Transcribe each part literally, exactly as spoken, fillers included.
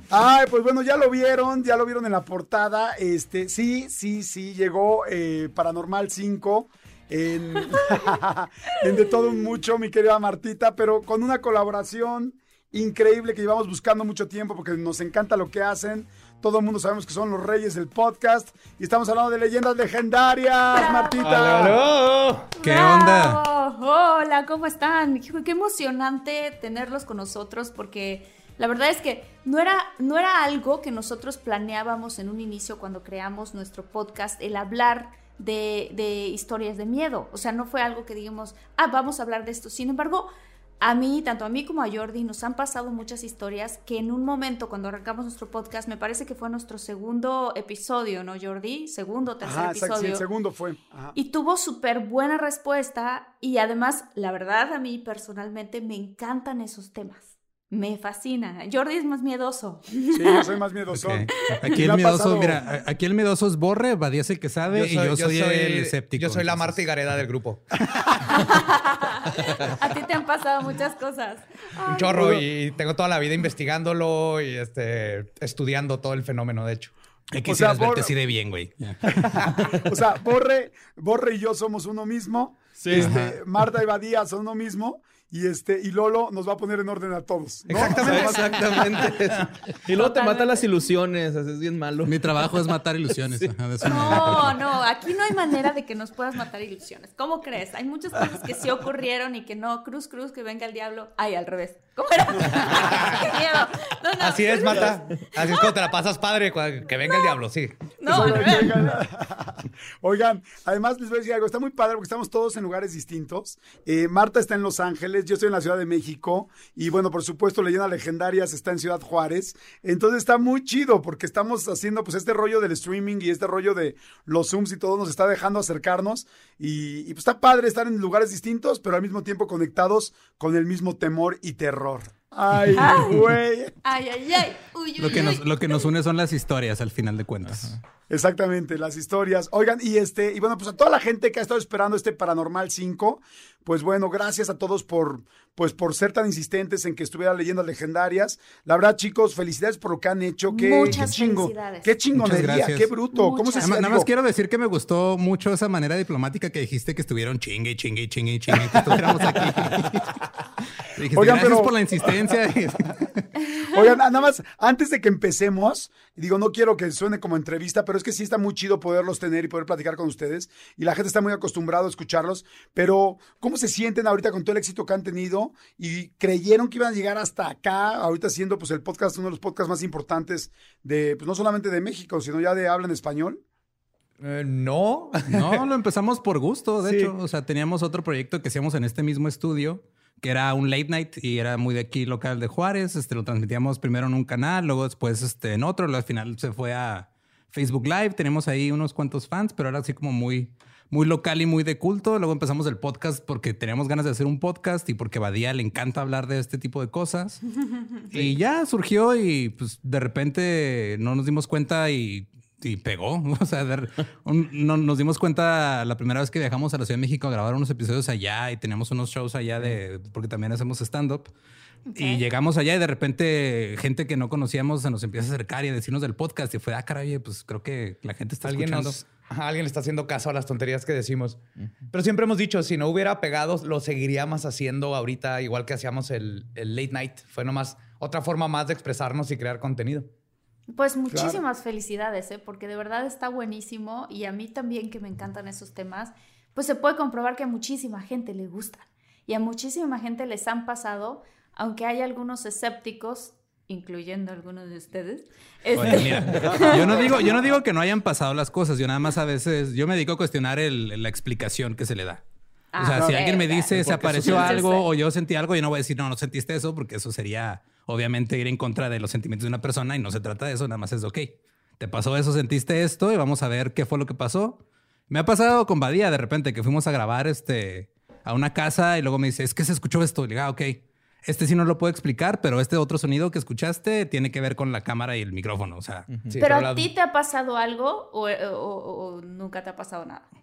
Ay, pues bueno, ya lo vieron, ya lo vieron en la portada. Este, sí, sí, sí, llegó eh, Paranormal cinco en, en De Todo Un Mucho, mi querida Martita, pero con una colaboración increíble que llevamos buscando mucho tiempo porque nos encanta lo que hacen. Todo el mundo sabemos que son los reyes del podcast y estamos hablando de leyendas legendarias, Martita. ¡Aló! ¿Qué onda? Hola, ¿cómo están? Qué, qué emocionante tenerlos con nosotros porque la verdad es que no era, no era algo que nosotros planeábamos en un inicio cuando creamos nuestro podcast, el hablar de, de historias de miedo. O sea, no fue algo que digamos, ah, vamos a hablar de esto. Sin embargo, a mí, tanto a mí como a Jordi, nos han pasado muchas historias que en un momento, cuando arrancamos nuestro podcast, me parece que fue nuestro segundo episodio, ¿no, Jordi? Segundo o tercer Ajá, episodio. Sí, el segundo fue. Ajá. Y tuvo súper buena respuesta y además, la verdad, a mí personalmente me encantan esos temas. Me fascina. Jordi es más miedoso. Sí, yo soy más miedoso. Okay. Aquí el miedoso, pasado... mira, aquí el miedoso es Borre, Badía es el que sabe, yo soy, y yo soy, yo soy el escéptico. Yo soy la entonces. Marta y Gareda del grupo. A ti te han pasado muchas cosas. Un chorro, y tengo toda la vida investigándolo y este, estudiando todo el fenómeno, de hecho. Hay que quisieras verte así de bien, güey. O sea, Borre, Borre y yo somos uno mismo. Sí. Este, Marta y Badía son uno mismo. Y este y Lolo nos va a poner en orden a todos, ¿no? Exactamente. O sea, exactamente. Y luego te mata las ilusiones, así es bien malo. Mi trabajo es matar ilusiones. Sí. No, no, aquí no hay manera de que nos puedas matar ilusiones. ¿Cómo crees? Hay muchas cosas que sí ocurrieron y que no, cruz, cruz, que venga el diablo. Ay, al revés. ¿Cómo era? ¡Qué miedo! No, no. Así es, Marta. Así es como te la pasas padre, que venga no. el diablo, sí. No, al revés. Oigan, además les voy a decir algo. Está muy padre porque estamos todos en lugares distintos. Eh, Marta está en Los Ángeles, yo estoy en la Ciudad de México y bueno, por supuesto, Leyendas Legendarias está en Ciudad Juárez. Entonces está muy chido porque estamos haciendo pues este rollo del streaming y este rollo de los Zooms y todo nos está dejando acercarnos y, y pues está padre estar en lugares distintos, pero al mismo tiempo conectados con el mismo temor y terror. Ay, güey. Ay, ay, ay. Uy, uy, lo, que uy. nos, lo que nos une son las historias al final de cuentas. Ajá. Exactamente, las historias. Oigan, y este, y bueno, pues a toda la gente que ha estado esperando este Paranormal cinco, pues bueno, gracias a todos por, pues por ser tan insistentes en que estuviera Leyendas Legendarias. La verdad, chicos, felicidades por lo que han hecho. Qué, Muchas qué chingo, felicidades. qué chingonería, qué bruto. Muchas. ¿Cómo se Nada, nada más quiero decir que me gustó mucho esa manera diplomática que dijiste que estuvieron chingue, chingue, chingue, chingue, que estuviéramos aquí. Dijiste, Oigan, gracias pero... por la insistencia. Oigan, nada más, antes de que empecemos, digo, no quiero que suene como entrevista, pero es que sí está muy chido poderlos tener y poder platicar con ustedes. Y la gente está muy acostumbrada a escucharlos. Pero, ¿cómo se sienten ahorita con todo el éxito que han tenido? Y creyeron que iban a llegar hasta acá, ahorita siendo pues el podcast, uno de los podcasts más importantes de, pues no solamente de México, sino ya de habla en español. Eh, no. No, lo empezamos por gusto, de sí. hecho. O sea, teníamos otro proyecto que hacíamos en este mismo estudio, que era un late night y era muy de aquí local de Juárez. Este, lo transmitíamos primero en un canal, luego después este, en otro. Luego al final se fue a Facebook Live. Tenemos ahí unos cuantos fans, pero era así como muy, muy local y muy de culto. Luego empezamos el podcast porque teníamos ganas de hacer un podcast y porque a Badía le encanta hablar de este tipo de cosas. Sí. Y ya surgió y pues de repente no nos dimos cuenta y... Y pegó. O sea, de, un, no, nos dimos cuenta la primera vez que viajamos a la Ciudad de México a grabar unos episodios allá y teníamos unos shows allá de porque también hacemos stand-up. Okay. Y llegamos allá y de repente gente que no conocíamos se nos empieza a acercar y a decirnos del podcast. Y fue, ah, caray, pues creo que la gente está ¿Alguien escuchando. Nos, alguien le está haciendo caso a las tonterías que decimos. Uh-huh. Pero siempre hemos dicho, si no hubiera pegado, lo seguiríamos haciendo ahorita igual que hacíamos el, el late night. Fue nomás otra forma más de expresarnos y crear contenido. Pues muchísimas claro. felicidades, ¿eh? Porque de verdad está buenísimo y a mí también que me encantan esos temas, pues se puede comprobar que a muchísima gente le gustan y a muchísima gente les han pasado, aunque hay algunos escépticos, incluyendo algunos de ustedes. Este... Oye, mira, yo no digo, yo no digo que no hayan pasado las cosas, yo nada más a veces, yo me dedico a cuestionar el, la explicación que se le da. Ah, o sea, okay, si alguien me dice, se apareció algo o yo sentí algo, yo no voy a decir, no, no sentiste eso, porque eso sería, obviamente, ir en contra de los sentimientos de una persona y no se trata de eso, nada más es, ok, te pasó eso, sentiste esto y vamos a ver qué fue lo que pasó. Me ha pasado con Badía de repente que fuimos a grabar este, a una casa y luego me dice, es que se escuchó esto. Y le digo, ah, ok, este sí no lo puedo explicar, pero este otro sonido que escuchaste tiene que ver con la cámara y el micrófono, o sea. Uh-huh. sí, pero, pero a la... ti te ha pasado algo o, o, o, o nunca te ha pasado nada.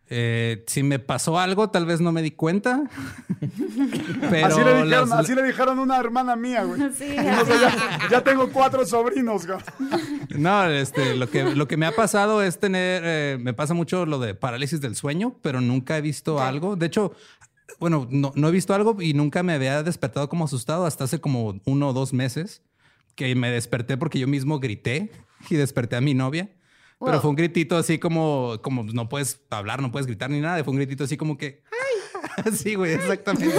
Eh, si me pasó algo, tal vez no me di cuenta. Pero así, le dijeron, las, así le dijeron a una hermana mía, güey. Sí, No sé, ya, ya tengo cuatro sobrinos, güey. No, este, lo que, lo que me ha pasado es tener, eh, me pasa mucho lo de parálisis del sueño, pero nunca he visto okay. algo. De hecho, bueno, no, no he visto algo y nunca me había despertado como asustado hasta hace como uno o dos meses que me desperté porque yo mismo grité y desperté a mi novia. Wow. Pero fue un gritito así como, como no puedes hablar, no puedes gritar ni nada. Fue un gritito así como que... ¡Ay! Sí, güey, exactamente.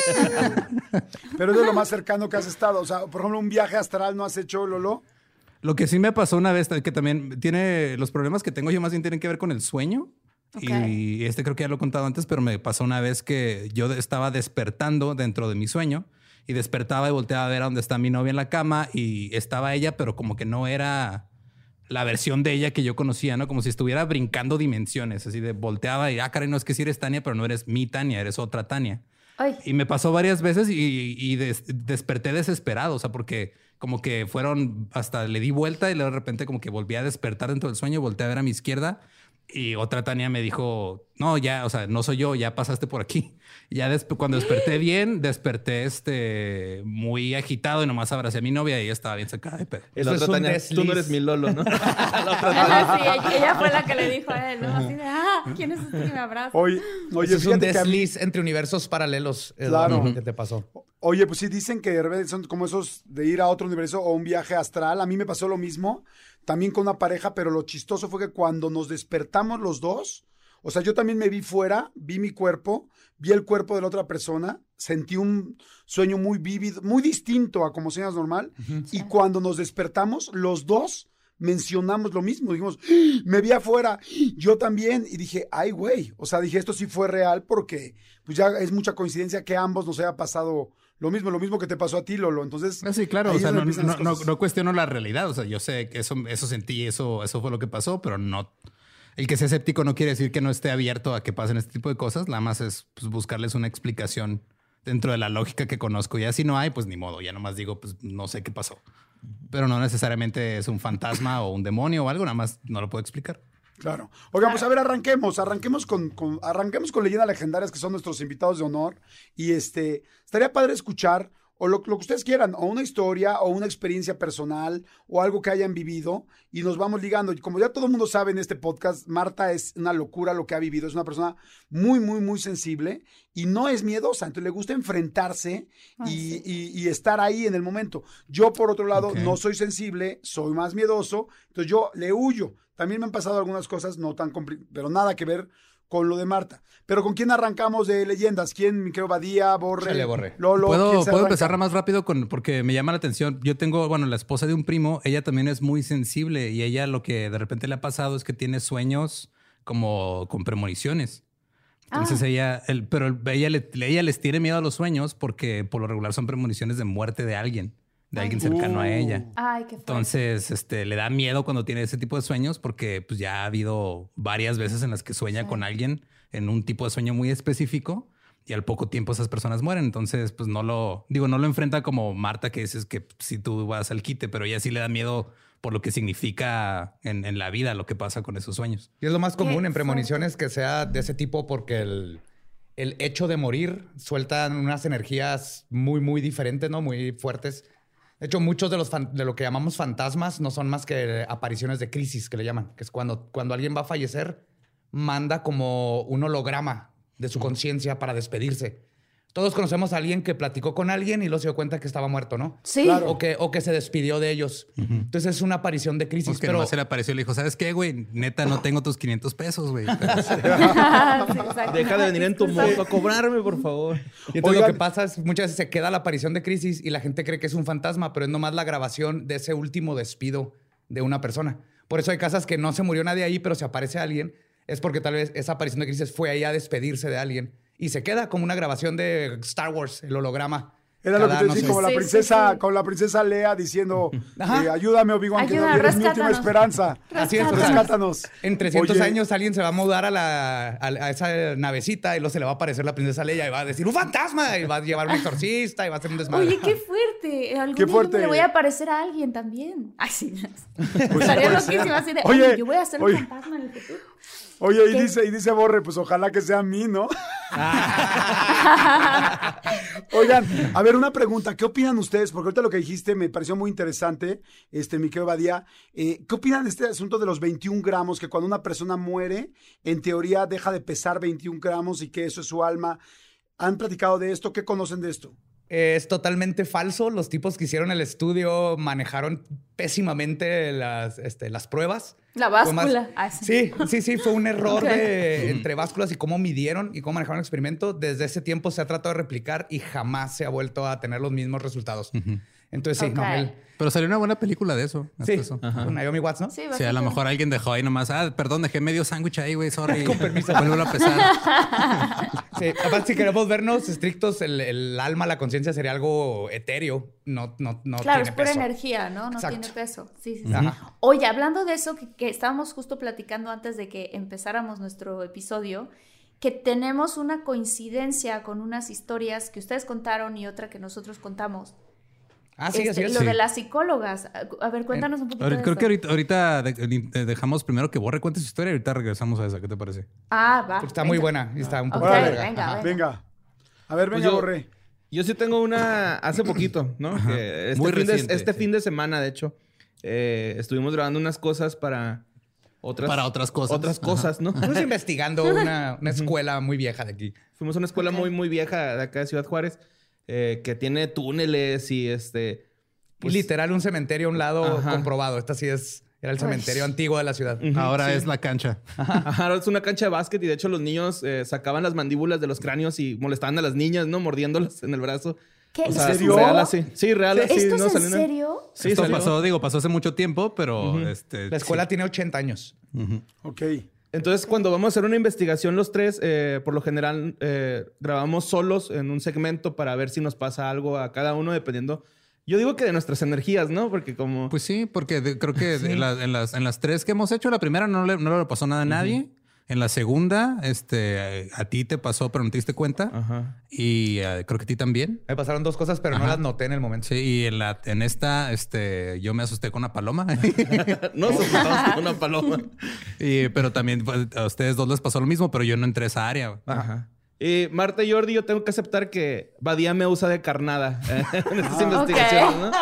Pero es de lo más cercano que has estado. O sea, por ejemplo, un viaje astral no has hecho, Lolo. Lo que sí me pasó una vez, que también tiene... Los problemas que tengo yo más bien tienen que ver con el sueño. Okay. Y este creo que ya lo he contado antes, pero me pasó una vez que yo estaba despertando dentro de mi sueño y despertaba y volteaba a ver a dónde está mi novia en la cama y estaba ella, pero como que no era... la versión de ella que yo conocía, ¿no? Como si estuviera brincando dimensiones, así de volteaba y, ah, caray, no es que sí eres Tania, pero no eres mi Tania, eres otra Tania. Ay. Y me pasó varias veces y, y des, desperté desesperado, o sea, porque como que fueron, hasta le di vuelta y luego de repente como que volví a despertar dentro del sueño, volteé a ver a mi izquierda y otra Tania me dijo, no, ya, o sea, no soy yo, ya pasaste por aquí. Y ya después, cuando desperté bien, desperté este, muy agitado y nomás abracé a mi novia y ella estaba bien sacada de pedo. Eso es Tania, tú no eres mi Lolo, ¿no? La otra sí, ella, ella fue la que le dijo a él, ¿no? Así de, ah, ¿quién es este que me abraza? Oye, oye, es un desliz entre universos paralelos. Claro. ¿Qué te pasó? Oye, pues sí, dicen que de repente son como esos de ir a otro universo o un viaje astral. A mí me pasó lo mismo, también con una pareja, pero lo chistoso fue que cuando nos despertamos los dos, o sea, yo también me vi fuera, vi mi cuerpo, vi el cuerpo de la otra persona, sentí un sueño muy vívido, muy distinto a como sueñas normal, uh-huh. Y cuando nos despertamos, los dos mencionamos lo mismo, dijimos, ¡Ah! Me vi afuera, yo también, y dije, ay, güey, o sea, dije, esto sí fue real porque pues ya es mucha coincidencia que a ambos nos haya pasado lo mismo, lo mismo que te pasó a ti, Lolo. Entonces, sí, claro, o sea, no, no, no, no cuestiono la realidad, o sea, yo sé que eso, eso sentí, eso, eso fue lo que pasó, pero no... El que sea escéptico no quiere decir que no esté abierto a que pasen este tipo de cosas. Nada más es pues, buscarles una explicación dentro de la lógica que conozco. Ya si no hay, pues ni modo. Ya nomás digo, pues no sé qué pasó. Pero no necesariamente es un fantasma o un demonio o algo. Nada más no lo puedo explicar. Claro. Oigan, pues a ver, arranquemos. Arranquemos con, con, arranquemos con leyendas legendarias que son nuestros invitados de honor. Y este, estaría padre escuchar... o lo, lo que ustedes quieran, o una historia, o una experiencia personal, o algo que hayan vivido, y nos vamos ligando. Y como ya todo el mundo sabe en este podcast, Marta es una locura lo que ha vivido, es una persona muy, muy, muy sensible, y no es miedosa, entonces le gusta enfrentarse ah, y, sí. y, y estar ahí en el momento. Yo, por otro lado, okay. no soy sensible, soy más miedoso, entonces yo le huyo. También me han pasado algunas cosas no tan complicadas, pero nada que ver con lo de Marta. Pero ¿con quién arrancamos de leyendas? ¿Quién? Miquel Badía, Borre, Chale, Borre. Lolo. ¿Puedo, ¿puedo empezar más rápido con, porque me llama la atención? Yo tengo, bueno, la esposa de un primo, ella también es muy sensible y ella lo que de repente le ha pasado es que tiene sueños como con premoniciones. Entonces ah. ella, el, pero el, ella, le, ella les tiene miedo a los sueños porque por lo regular son premoniciones de muerte de alguien. De alguien Ay. cercano uh. a ella. Ay, qué fuerte. Entonces, este, le da miedo cuando tiene ese tipo de sueños porque pues, ya ha habido varias veces en las que sueña sí. con alguien en un tipo de sueño muy específico y al poco tiempo esas personas mueren. Entonces, pues no lo... Digo, no lo enfrenta como Marta, que dices que si tú vas al quite, pero ella sí le da miedo por lo que significa en, en la vida lo que pasa con esos sueños. Y es lo más común en premoniciones que sea de ese tipo porque el... el hecho de morir sueltan unas energías muy, muy diferentes, ¿no? Muy fuertes. De hecho, muchos de, los fan, de lo que llamamos fantasmas no son más que apariciones de crisis, que le llaman. Que es cuando, cuando alguien va a fallecer, manda como un holograma de su conciencia para despedirse. Todos conocemos a alguien que platicó con alguien y luego se dio cuenta que estaba muerto, ¿no? Sí. Claro. O, que, o que se despidió de ellos. Uh-huh. Entonces es una aparición de crisis. Porque pero no se le apareció y le dijo, ¿sabes qué, güey? Neta, no tengo tus quinientos pesos, güey. Pero... sí, deja de venir en tu moto a cobrarme, por favor. Y entonces Oigan. lo que pasa es muchas veces se queda la aparición de crisis y la gente cree que es un fantasma, pero es nomás la grabación de ese último despido de una persona. Por eso hay casas que no se murió nadie ahí, pero se aparece alguien. Es porque tal vez esa aparición de crisis fue ahí a despedirse de alguien. Y se queda como una grabación de Star Wars, el holograma. Era Cada, lo que te no decía, sé. como la princesa, sí, sí. como la princesa Leia diciendo, eh, ayúdame, Obi-Wan, que no eres mi última esperanza. Así es, rescátanos. En trescientos Oye. años alguien se va a mudar a, la, a, a esa navecita y luego se le va a aparecer la princesa Leia y va a decir, ¡un fantasma! Y va a llevar un exorcista y va a hacer un desmadre. Oye, qué fuerte. Algún qué fuerte. día le voy a aparecer a alguien también. Ay, sí. Pues Estaría loquísimo así de, oye, yo voy a ser oye. un fantasma en el futuro. Oye, y dice, y dice Borre, pues ojalá que sea a mí, ¿no? Oigan, a ver, una pregunta. ¿Qué opinan ustedes? Porque ahorita lo que dijiste me pareció muy interesante, este, mi querido Badía. Eh, ¿Qué opinan de este asunto de los veintiún gramos? Que cuando una persona muere, en teoría deja de pesar veintiún gramos y que eso es su alma. ¿Han platicado de esto? ¿Qué conocen de esto? Es totalmente falso. Los tipos que hicieron el estudio manejaron pésimamente las, este, las pruebas. La Fue más- báscula. Ah, sí. Sí, sí, sí. Fue un error Ok. de, entre básculas y cómo midieron y cómo manejaron el experimento. Desde ese tiempo se ha tratado de replicar y jamás se ha vuelto a tener los mismos resultados. Entonces, sí, Ok. no. El, Pero salió una buena película de eso. hasta sí, eso. con Naomi Watts, ¿no? Sí, Sí, a bastante. lo mejor alguien dejó ahí nomás. Ah, perdón, dejé medio sándwich ahí, güey. Sorry. Con permiso. Vuelvo a pesar. Sí, aparte, si queremos vernos estrictos, el, el alma, la conciencia sería algo etéreo. No, no, no Claro, tiene es pura peso. energía, ¿no? No Exacto. tiene peso. Sí, sí, sí. Ajá. Oye, hablando de eso, que, que estábamos justo platicando antes de que empezáramos nuestro episodio, que tenemos una coincidencia con unas historias que ustedes contaron y otra que nosotros contamos. Ah, sí, Este, así es. Lo Sí. de las psicólogas. A ver, cuéntanos un poquito Ahorita- de creo esto. que ahorita, ahorita de- de- dejamos primero que Borre cuente su historia y ahorita regresamos a esa. ¿Qué te parece? Ah, va. Porque está venga. muy buena y está un poco Ok, Órale. larga. venga, Ajá. venga. Venga. A ver, Pues venga, yo- Borre. Yo sí tengo una hace poquito, ¿no? Que este Muy fin de, reciente, este sí. fin de semana, de hecho, eh, estuvimos grabando unas cosas para otras, Para otras cosas. Otras cosas, ¿no? Estamos investigando una, una escuela muy vieja de aquí. Fuimos a una escuela Ok. muy, muy vieja de acá de Ciudad Juárez, eh, que tiene túneles y este... pues, y literal un cementerio a un lado Ajá. comprobado. Esta sí es, era el Uy. cementerio antiguo de la ciudad. Ujú, Ahora sí. es la cancha. Ajá, ahora es una cancha de básquet y de hecho los niños eh, sacaban las mandíbulas de los cráneos y molestaban a las niñas, ¿no? Mordiéndolas en el brazo. ¿Qué? O sea, ¿En serio? real así. Sí, real así. ¿Esto ¿no? es en Salió una- serio? Sí, Esto salió. pasó, digo, pasó hace mucho tiempo, pero este. La escuela tiene ochenta años. Ok. Entonces, cuando vamos a hacer una investigación los tres, eh, por lo general eh, grabamos solos en un segmento para ver si nos pasa algo a cada uno, dependiendo. Yo digo que de nuestras energías, ¿no? Porque como... Pues sí, porque de- creo que de la- en, las, en las tres que hemos hecho, la primera no le, no le pasó nada a nadie. En la segunda, este, a ti te pasó, pero no te diste cuenta. Ajá. Y eh, creo que a ti también. Me pasaron dos cosas, pero no las noté en el momento. Sí, y en, la, en esta, este, yo me asusté con una paloma. No, asustamos con una paloma. Y- pero también pues, a ustedes dos les pasó lo mismo, pero yo no entré a esa área. Ajá. Y Marta y Jordi, yo tengo que aceptar que Badía me usa de carnada eh, en estas investigaciones, ¿no?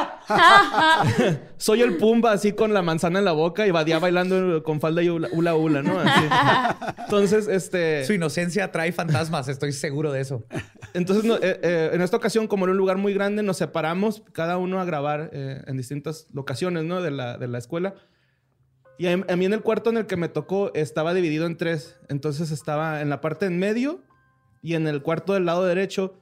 Soy el Pumba así con la manzana en la boca y Badía bailando con falda y hula hula, hula, ¿no? Así. Entonces, este... Su inocencia atrae fantasmas, estoy seguro de eso. Entonces, no, eh, eh, en esta ocasión, como era un lugar muy grande, nos separamos cada uno a grabar eh, en distintas locaciones, ¿no? De la, de la escuela. Y a, a mí en el cuarto en el que me tocó estaba dividido en tres. Entonces estaba en la parte en medio y en el cuarto del lado derecho.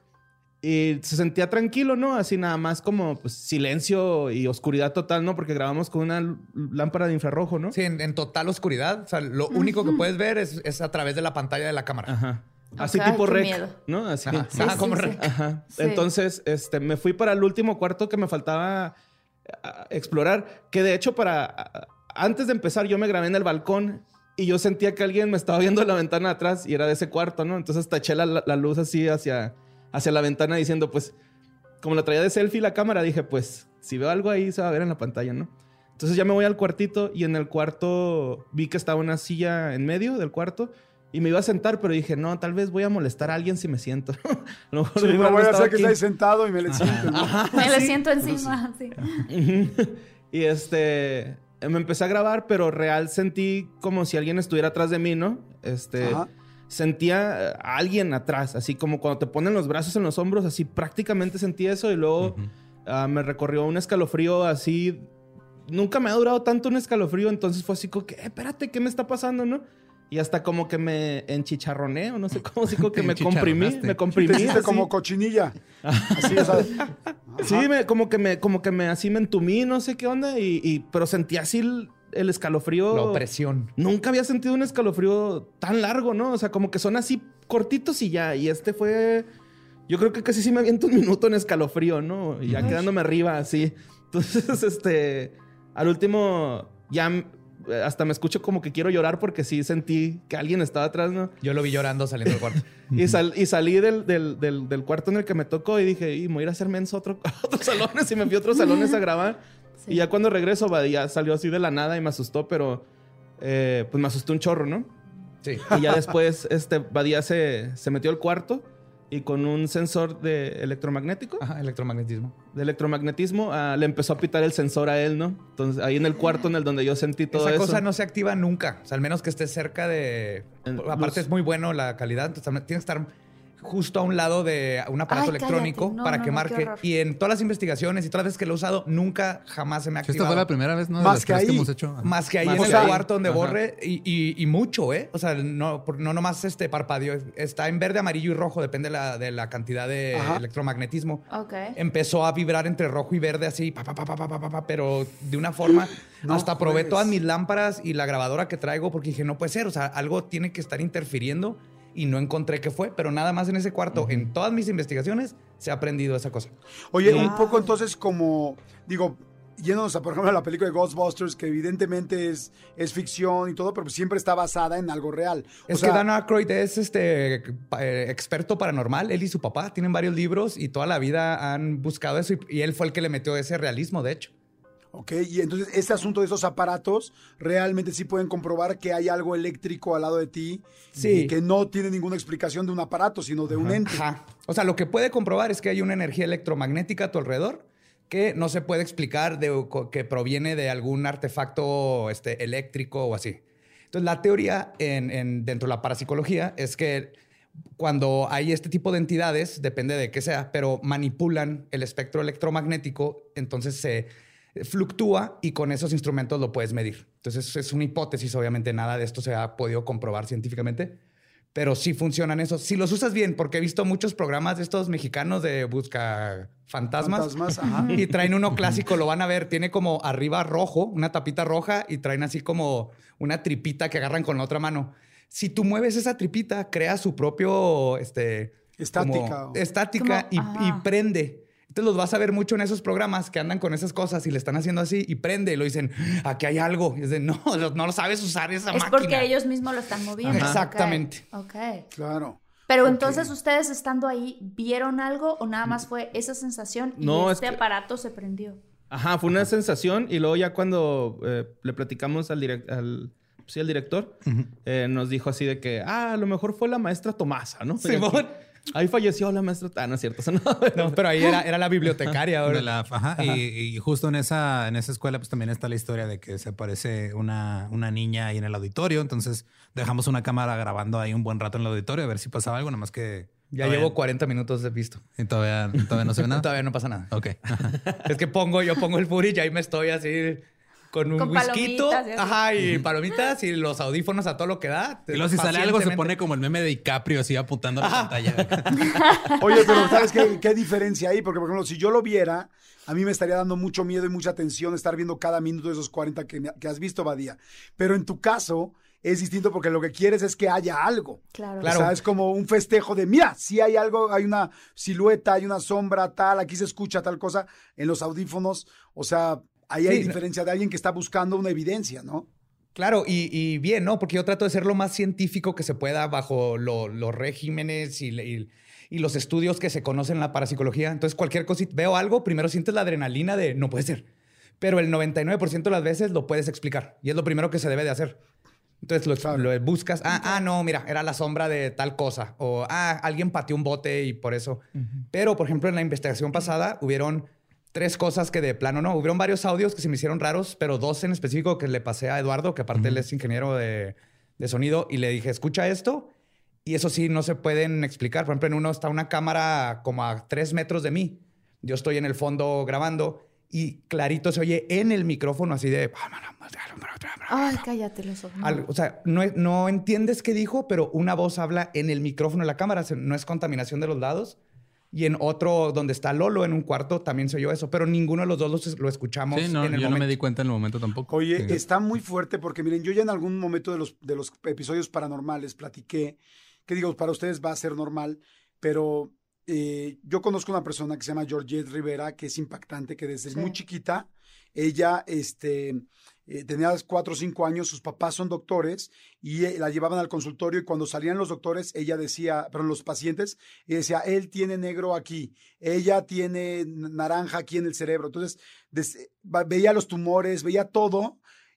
Y se sentía tranquilo, ¿no? Así nada más como pues, silencio y oscuridad total, ¿no? Porque grabamos con una l- lámpara de infrarrojo, ¿no? Sí, en, en total oscuridad. O sea, lo único que puedes ver es, es a través de la pantalla de la cámara. Ajá. Así Ok, tipo qué rec, miedo. ¿no? Así. Ajá. Sí, Ajá, sí, como sí. re- Ajá. Sí. Entonces, este, me fui para el último cuarto que me faltaba a- explorar. Que de hecho, para a- antes de empezar, yo me grabé en el balcón y yo sentía que alguien me estaba viendo en la ventana de atrás y era de ese cuarto, ¿no? Entonces taché la, la luz así hacia, hacia la ventana diciendo, pues, como la traía de selfie la cámara, dije, pues, si veo algo ahí se va a ver en la pantalla, ¿no? Entonces ya me voy al cuartito y en el cuarto vi que estaba una silla en medio del cuarto. Y me iba a sentar, pero dije, no, tal vez voy a molestar a alguien si me siento. A lo mejor Sí, mi no lugar voy a estaba hacer que aquí. esté sentado y me le siento. ¿no? Me le siento encima. Sí. Ujú. Y este, me empecé a grabar, pero real sentí como si alguien estuviera atrás de mí, ¿no? Este, Ajá. sentía a alguien atrás, así como cuando te ponen los brazos en los hombros, así prácticamente sentí eso y luego ah, me recorrió un escalofrío así. Nunca me ha durado tanto un escalofrío, entonces fue así como que, eh, espérate, ¿qué me está pasando, no? Y hasta como que me enchicharroné, o no sé cómo, así como que Te me comprimí, enchicharronaste. me Te comprimí. hiciste así. como cochinilla. Así, o sea. Sí, me- como que me, como que me así me entumí, no sé qué onda, y, y- pero sentí así el, el escalofrío. La opresión. Nunca había sentido un escalofrío tan largo, ¿no? O sea, como que son así cortitos y ya. Y este fue. Yo creo que casi sí me aviento un minuto en escalofrío, ¿no? Y ya quedándome arriba, así. Entonces, este. Al último, ya m- hasta me escucho como que quiero llorar porque sí sentí que alguien estaba atrás, ¿no? Yo lo vi llorando saliendo del cuarto. Y, sal- y salí del, del, del, del cuarto en el que me tocó y dije, y me voy a ir a hacer menso a, otro, a otros salones. Y me fui a otros salones a grabar. Sí. Y ya cuando regreso, Badía salió así de la nada y me asustó, pero eh, pues me asustó un chorro, ¿no? Sí. Y ya después este, Badía se, se metió al cuarto y con un sensor de electromagnético. Ajá, electromagnetismo. De electromagnetismo, uh, le empezó a pitar el sensor a él, ¿no? Entonces, ahí en el cuarto en el donde yo sentí todo Esa eso. cosa no se activa nunca. O sea, al menos que estés cerca de... En Aparte luz. es muy bueno la calidad. Entonces, tienes que estar justo a un lado de un aparato Ay, electrónico cállate. No, para no, que no, qué marque. horror. Y en todas las investigaciones y todas las veces que lo he usado, nunca jamás se me ha Esta activado. fue la primera vez, ¿no? De Más las que tres ahí. hemos hecho. Más que ahí Más en que el ahí. cuarto donde Ajá. borre y, y- y mucho, ¿eh? O sea, no, por- no nomás este parpadeo. Está en verde, amarillo y rojo, depende de la, de la cantidad de Ajá. electromagnetismo. Ok. Empezó a vibrar entre rojo y verde así, pa, pa, pa, pa, pa, pa, pa, pa, pero de una forma... No hasta probé juegues. todas mis lámparas y la grabadora que traigo porque dije, no puede ser, o sea, algo tiene que estar interfiriendo y no encontré qué fue, pero nada más en ese cuarto, en todas mis investigaciones, se ha aprendido esa cosa. Oye, Wow. un poco entonces como, digo, yéndonos a, por ejemplo, a la película de Ghostbusters, que evidentemente es, es ficción y todo, pero siempre está basada en algo real. O Es sea, que Dan Aykroyd es este pa- eh, experto paranormal. Él y su papá tienen varios libros y toda la vida han buscado eso. Y, y él fue el que le metió ese realismo, de hecho. ok, y entonces este asunto de esos aparatos realmente sí pueden comprobar que hay algo eléctrico al lado de ti Sí. y que no tiene ninguna explicación de un aparato, sino de un ente. Ajá. O sea, lo que puede comprobar es que hay una energía electromagnética a tu alrededor que no se puede explicar de, que proviene de algún artefacto este, eléctrico o así. Entonces, la teoría en, en- dentro de la parapsicología es que cuando hay este tipo de entidades, depende de qué sea, pero manipulan el espectro electromagnético, entonces se fluctúa y con esos instrumentos lo puedes medir. Entonces, es una hipótesis, obviamente nada de esto se ha podido comprobar científicamente, pero sí funcionan esos. Si los usas bien, porque he visto muchos programas de estos mexicanos de busca fantasmas, Fantasmas, ajá. y traen uno clásico, lo van a ver, tiene como arriba rojo, una tapita roja y traen así como una tripita que agarran con la otra mano. Si tú mueves esa tripita, crea su propio este, Estática. como estática Como- y, y ajá. prende. Entonces los vas a ver mucho en esos programas que andan con esas cosas y le están haciendo así y prende y lo dicen, aquí hay algo. Y es de, no, no lo sabes usar esa Es máquina. porque ellos mismos lo están moviendo. Ajá. Ok, Exactamente. Ok. Claro. Pero Ok. entonces ustedes estando ahí, ¿vieron algo o nada más fue esa sensación y No, es este que- aparato se prendió? Ajá, fue una sensación y luego ya cuando eh, le platicamos al, direct- al, sí, al director, eh, nos dijo así de que, ah, a lo mejor fue la maestra Tomasa, ¿no? Simón. Ahí falleció la maestra... Ah, no es cierto. Eso no. No, pero ahí era, era la bibliotecaria. ahora. De la- ajá, Y, y justo en esa, en esa escuela pues también está la historia de que se aparece una, una niña ahí en el auditorio. Entonces dejamos una cámara grabando ahí un buen rato en el auditorio a ver si pasaba algo, nada más que... Ya todavía- llevo cuarenta minutos de visto. Y todavía, todavía no se ve nada. Todavía no pasa nada. Ok. Es que pongo, yo pongo el footage y ahí me estoy así con un Con whisky. palomitas y así. Ajá, y palomitas y los audífonos a todo lo que da. Y luego si sale algo se Pacientemente. pone como el meme de DiCaprio así apuntando a la pantalla. Oye, pero ¿sabes qué, qué diferencia hay? Porque, por ejemplo, si yo lo viera, a mí me estaría dando mucho miedo y mucha tensión estar viendo cada minuto de esos cuarenta que, me- que has visto, Badía. Pero en tu caso es distinto porque lo que quieres es que haya algo. Claro. Claro. O sea, es como un festejo de, mira, si hay algo, hay una silueta, hay una sombra, tal, aquí se escucha tal cosa en los audífonos. O sea, ahí hay Sí, no- diferencia de alguien que está buscando una evidencia, ¿no? Claro, y, y bien, ¿no? Porque yo trato de ser lo más científico que se pueda bajo lo- los regímenes y, le- y- y los estudios que se conocen en la parapsicología. Entonces, cualquier cosita, veo algo, primero sientes la adrenalina de no puede ser. Pero el noventa y nueve por ciento de las veces lo puedes explicar. Y es lo primero que se debe de hacer. Entonces lo, Claro. lo buscas. Ah, ah, no, mira, era la sombra de tal cosa. O, ah, alguien pateó un bote y por eso. Pero, por ejemplo, en la investigación pasada hubieron tres cosas que de plano no. Hubieron varios audios que se me hicieron raros, pero dos en específico que le pasé a Eduardo, que aparte él es ingeniero de, de sonido, y le dije, escucha esto. Y eso sí, no se pueden explicar. Por ejemplo, en uno está una cámara como a tres metros de mí. Yo estoy en el fondo grabando y clarito se oye en el micrófono así de... Ay, cállate los ojos. Al- o sea, no, no entiendes qué dijo, pero una voz habla en el micrófono de la cámara. Se- No es contaminación de los lados. Y en otro, donde está Lolo, en un cuarto, también se oyó eso. Pero ninguno de los dos lo, lo escuchamos Sí, no, en el yo no momento. me di cuenta en el momento tampoco. Oye, Sí. está muy fuerte porque, miren, yo ya en algún momento de los, de los episodios paranormales platiqué, que digo, para ustedes va a ser normal, pero eh, yo conozco una persona que se llama Georgette Rivera, que es impactante, que desde Sí. muy chiquita, ella este, eh, tenía cuatro o cinco años, sus papás son doctores y eh, la llevaban al consultorio y cuando salían los doctores, ella decía, pero los pacientes, ella decía, él tiene negro aquí, ella tiene naranja aquí en el cerebro. Entonces, des- va- veía los tumores, veía todo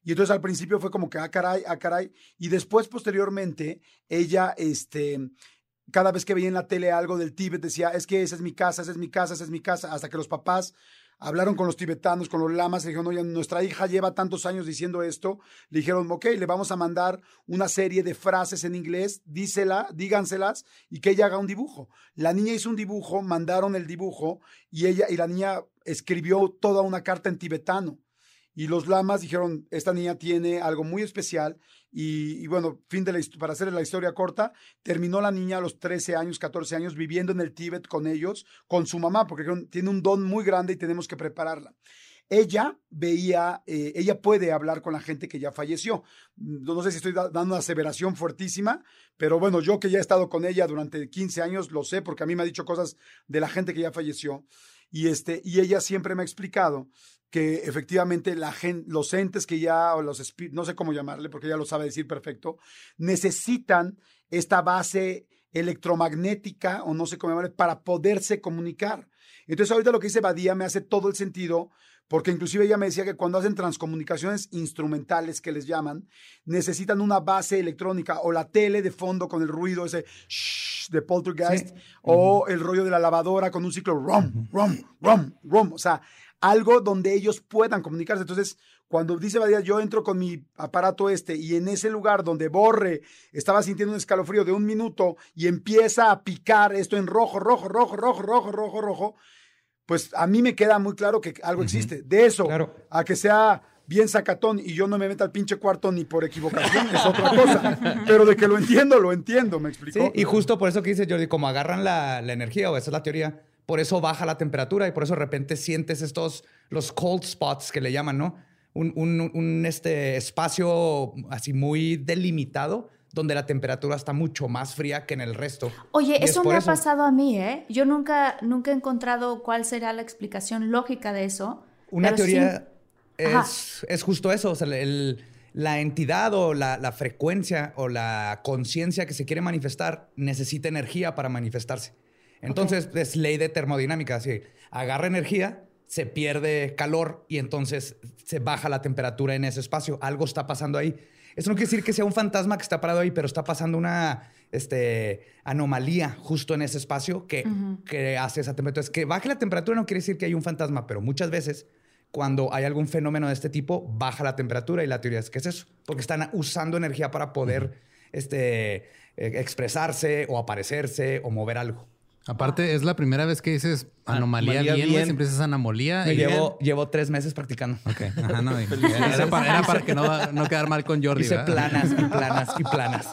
Y entonces al principio fue como que, ah, caray, ah, caray. Y después, posteriormente, ella, este, cada vez que veía en la tele algo del Tíbet, decía, es que esa es mi casa, esa es mi casa, esa es mi casa. Hasta que los papás hablaron con los tibetanos, con los lamas, le dijeron, oye, nuestra hija lleva tantos años diciendo esto. Le dijeron, ok, le vamos a mandar una serie de frases en inglés, dísela, díganselas, y que ella haga un dibujo. La niña hizo un dibujo, mandaron el dibujo, y ella, y la niña escribió toda una carta en tibetano. Y los lamas dijeron, esta niña tiene algo muy especial. Y, y bueno, fin de la, para hacer la historia corta, terminó la niña a los trece años, catorce años, viviendo en el Tíbet con ellos, con su mamá, porque tiene un don muy grande y tenemos que prepararla. Ella veía, eh, ella puede hablar con la gente que ya falleció. No, no sé si estoy da, dando una aseveración fuertísima, pero bueno, yo que ya he estado con ella durante quince años, lo sé, porque a mí me ha dicho cosas de la gente que ya falleció. Y, este, y ella siempre me ha explicado que efectivamente la gente, los entes que ya, o los espíritus, no sé cómo llamarle, porque ella lo sabe decir perfecto, necesitan esta base electromagnética, o no sé cómo llamarle, para poderse comunicar. Entonces ahorita lo que dice Badía me hace todo el sentido, porque inclusive ella me decía que cuando hacen transcomunicaciones instrumentales, que les llaman, necesitan una base electrónica, o la tele de fondo con el ruido ese shh, de poltergeist, sí. o uh-huh. el rollo de la lavadora con un ciclo rum, rum, rum, rum, o sea, algo donde ellos puedan comunicarse. Entonces, cuando dice Badía, yo entro con mi aparato este y en ese lugar donde Borre estaba sintiendo un escalofrío de un minuto y empieza a picar esto en rojo, rojo, rojo, rojo, rojo, rojo, rojo, pues a mí me queda muy claro que algo uh-huh. existe. De eso claro. a que sea bien sacatón y yo no me meta al pinche cuarto ni por equivocación, es otra cosa. Pero de que lo entiendo, lo entiendo, ¿me explicó? Sí, y justo por eso que dice Jordi, como agarran la, la energía, o esa es la teoría, por eso baja la temperatura y por eso de repente sientes estos, los cold spots que le llaman, ¿no? Un, un, un este, espacio así muy delimitado donde la temperatura está mucho más fría que en el resto. Oye, y eso me ha eso. pasado a mí, ¿eh? Yo nunca, nunca he encontrado cuál será la explicación lógica de eso. Una teoría sí. es, es justo eso. O sea, el, la entidad o la, la frecuencia o la conciencia que se quiere manifestar necesita energía para manifestarse. Entonces, okay. es ley de termodinámica. Así, agarra energía, se pierde calor y entonces se baja la temperatura en ese espacio. Algo está pasando ahí. Eso no quiere decir que sea un fantasma que está parado ahí, pero está pasando una este, anomalía justo en ese espacio que, uh-huh. que hace esa temperatura. Es que baje la temperatura no quiere decir que hay un fantasma, pero muchas veces cuando hay algún fenómeno de este tipo, baja la temperatura y la teoría es que es eso. Porque están usando energía para poder uh-huh. este, expresarse o aparecerse o mover algo. Aparte, es la primera vez que dices anomalía, anomalía bien, bien. Siempre dices anomalía. Me llevo, llevo tres meses practicando. Ok. Ajá, no. Era para, era para que no, no quedar mal con Jordi. Hice ¿verdad? planas y planas y planas.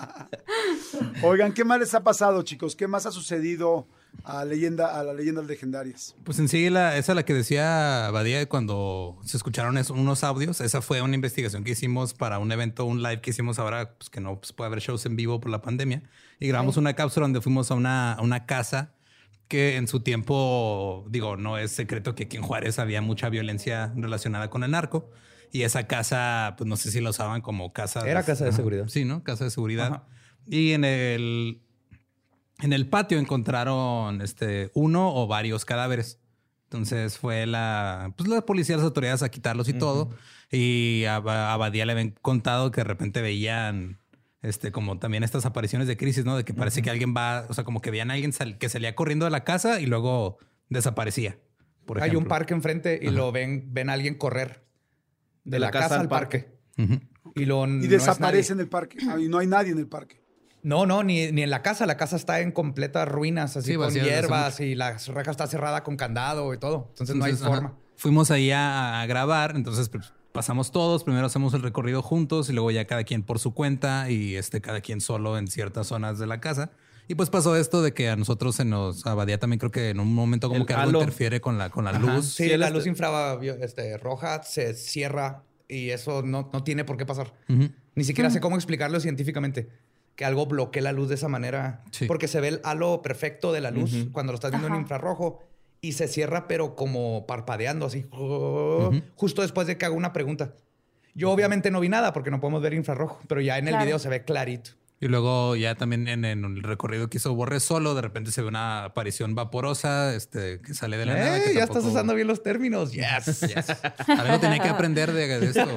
Oigan, ¿qué más les ha pasado, chicos? ¿Qué más ha sucedido a, leyenda, a las leyendas legendarias? Pues en sí, la, esa la que decía Badía cuando se escucharon esos, unos audios. Esa fue una investigación que hicimos para un evento, un live que hicimos ahora, pues que no pues, puede haber shows en vivo por la pandemia. Y grabamos sí. una cápsula donde fuimos a una, a una casa que en su tiempo, digo, no es secreto que aquí en Juárez había mucha violencia relacionada con el narco. Y esa casa, pues no sé si la usaban como casa... Era de, casa de seguridad. Sí, ¿no? Casa de seguridad. Ajá. Y en el, en el patio encontraron este, uno o varios cadáveres. Entonces fue la, pues la policía, las autoridades a quitarlos y uh-huh. todo. Y a, a Badía le habían contado que de repente veían... Este, como también estas apariciones de crisis, ¿no? De que parece uh-huh. que alguien va, o sea, como que veían a alguien sal, que salía corriendo de la casa y luego desaparecía. Por ejemplo. Hay un parque enfrente y uh-huh. lo ven, ven a alguien correr de, de la, la casa, casa al parque. parque. Uh-huh. Y, lo, y no desaparece en el parque. Y no hay nadie en el parque. No, no, ni, ni en la casa. La casa está en completas ruinas, así sí, con hierbas y la reja está cerrada con candado y todo. Entonces, entonces no hay ajá. forma. Fuimos ahí a, a grabar, entonces... Pues, pasamos todos, primero hacemos el recorrido juntos y luego ya cada quien por su cuenta y este cada quien solo en ciertas zonas de la casa. Y pues pasó esto de que a nosotros se nos... A Badía también creo que en un momento como el que halo. algo interfiere con la, con la luz. Sí, sí, la este... luz infrarroja este, roja se cierra y eso no, no tiene por qué pasar. Uh-huh. Ni siquiera uh-huh. sé cómo explicarlo científicamente. Que algo bloquee la luz de esa manera. Sí. Porque se ve el halo perfecto de la luz uh-huh. cuando lo estás viendo Ajá. en infrarrojo. Y se cierra, pero como parpadeando, así. Uh-huh. Justo después de que hago una pregunta. Yo obviamente no vi nada porque no podemos ver infrarrojo, pero ya en el claro. video se ve clarito. Y luego ya también en, en el recorrido que hizo Borre solo, de repente se ve una aparición vaporosa este, que sale de la nada. Eh, que ya tampoco... estás usando bien los términos. Yes. Yes. Algo tenía que aprender de, de esto.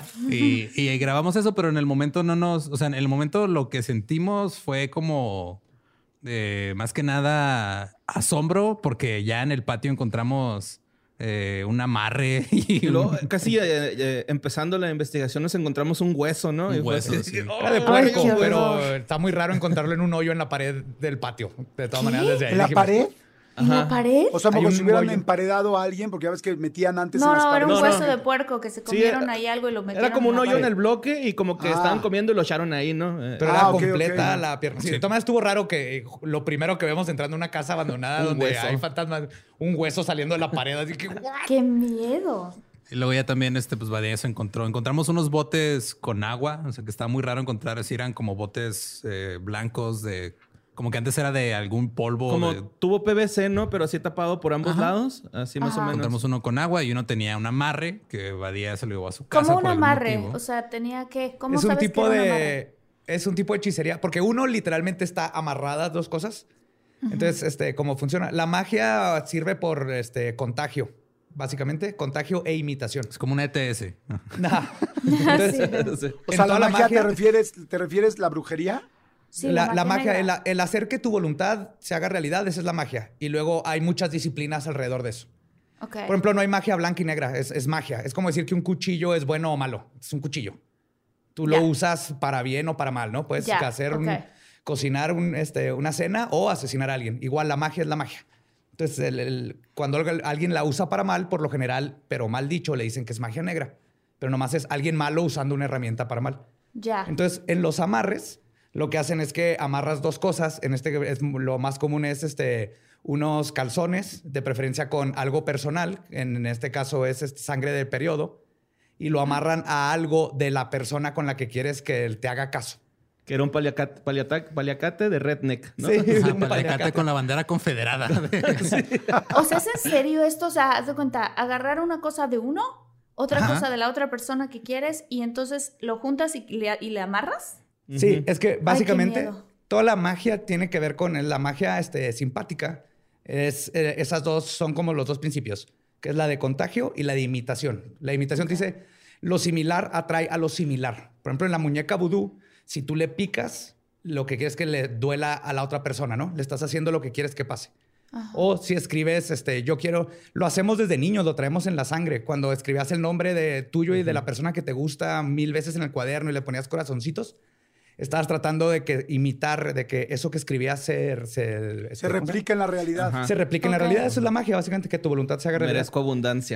Y, y grabamos eso, pero en el momento no nos... O sea, en el momento lo que sentimos fue como... Eh, más que nada asombro, porque ya en el patio encontramos... Eh, un amarre y Y luego, un... casi eh, eh, empezando la investigación, nos encontramos un hueso, ¿no? Un Y fue hueso, así, sí. Era de Ay, puerco, qué pero horror. está muy raro encontrarlo en un hoyo en la pared del patio. De todas ¿Qué? maneras, desde ahí ¿En la dijimos, pared? ¿En la Ajá. pared? O sea, Hay como un si hubieran hoyo. emparedado a alguien, porque ya ves que metían antes No, en las no, era paredes. un No, hueso no. de puerco que se Sí, comieron era- ahí algo y lo metieron Era como en un la hoyo en pared. el bloque y como que Ah. estaban comiendo y lo echaron ahí, ¿no? Eh, Pero Ah, era ok, completa ok. la pierna. Sí, Sí. de todas maneras estuvo raro que lo primero que vemos entrando a una casa abandonada Un donde hueso. hay fantasmas, un hueso saliendo de la pared. Así que, ¿what? ¡Qué miedo! Y luego ya también, este, pues Badía se encontró. Encontramos unos botes con agua. O sea, que estaba muy raro encontrar. Así eran como botes eh, blancos de... Como que antes era de algún polvo. como de- tubo P V C, ¿no? Pero así tapado por ambos Ajá. lados. Así más Ajá. o menos. Encontramos uno con agua y uno tenía un amarre que Badía se lo llevó a su casa. Como un por algún amarre. motivo. O sea, tenía que... ¿Cómo Es un sabes tipo que era un amarre? de... Es un tipo de hechicería. Porque uno literalmente está amarradas dos cosas. Entonces, este, ¿cómo funciona? La magia sirve por este contagio. Básicamente, contagio e imitación. Es como una E T S. Nah. Entonces, Sí. O en sea, toda la la magia, magia- ¿te refieres, te refieres la brujería? Sí, la, la magia, el, negra. el hacer que tu voluntad se haga realidad, esa es la magia. Y luego hay muchas disciplinas alrededor de eso. Ok. Por ejemplo, no hay magia blanca y negra, es, es magia. Es como decir que un cuchillo es bueno o malo. Es un cuchillo. Tú Ya. lo usas para bien o para mal, ¿no? Puedes Ya, hacer un- ok. cocinar un, este, una cena o asesinar a alguien. Igual la magia es la magia. Entonces, el- el- cuando algo- alguien la usa para mal, por lo general, pero mal dicho, le dicen que es magia negra. Pero nomás es alguien malo usando una herramienta para mal. Ya. Entonces, en los amarres, lo que hacen es que amarras dos cosas. En este, es, lo más común es este, unos calzones, de preferencia con algo personal. En, en este caso es este, sangre del periodo. Y lo amarran a algo de la persona con la que quieres que él te haga caso. Que era un paliacate, paliatac- paliacate de redneck, ¿no? Sí. Ajá, un paliacate paliacate. con la bandera confederada. O sea, ¿es en serio esto? O sea, haz de cuenta, agarrar una cosa de uno, otra Ajá. cosa de la otra persona que quieres y entonces lo juntas y le, y le amarras. Sí, Ujú. es que básicamente miedo. toda la magia tiene que ver con la magia este, simpática. Es, eh, esas dos son como los dos principios, que es la de contagio y la de imitación. La imitación te dice, lo similar atrae a lo similar. Por ejemplo, en la muñeca vudú, si tú le picas, lo que quieres es que le duela a la otra persona, ¿no? Le estás haciendo lo que quieres que pase. Ajá. O si escribes, este, yo quiero, lo hacemos desde niños, lo traemos en la sangre. Cuando escribías el nombre de tuyo y de la persona que te gusta mil veces en el cuaderno y le ponías corazoncitos, estabas tratando de que imitar, de que eso que escribías se, se, Se replica en la realidad. Ajá. se replique en la Ok. realidad. Eso es la magia, básicamente, que tu voluntad se haga realidad. Merezco abundancia.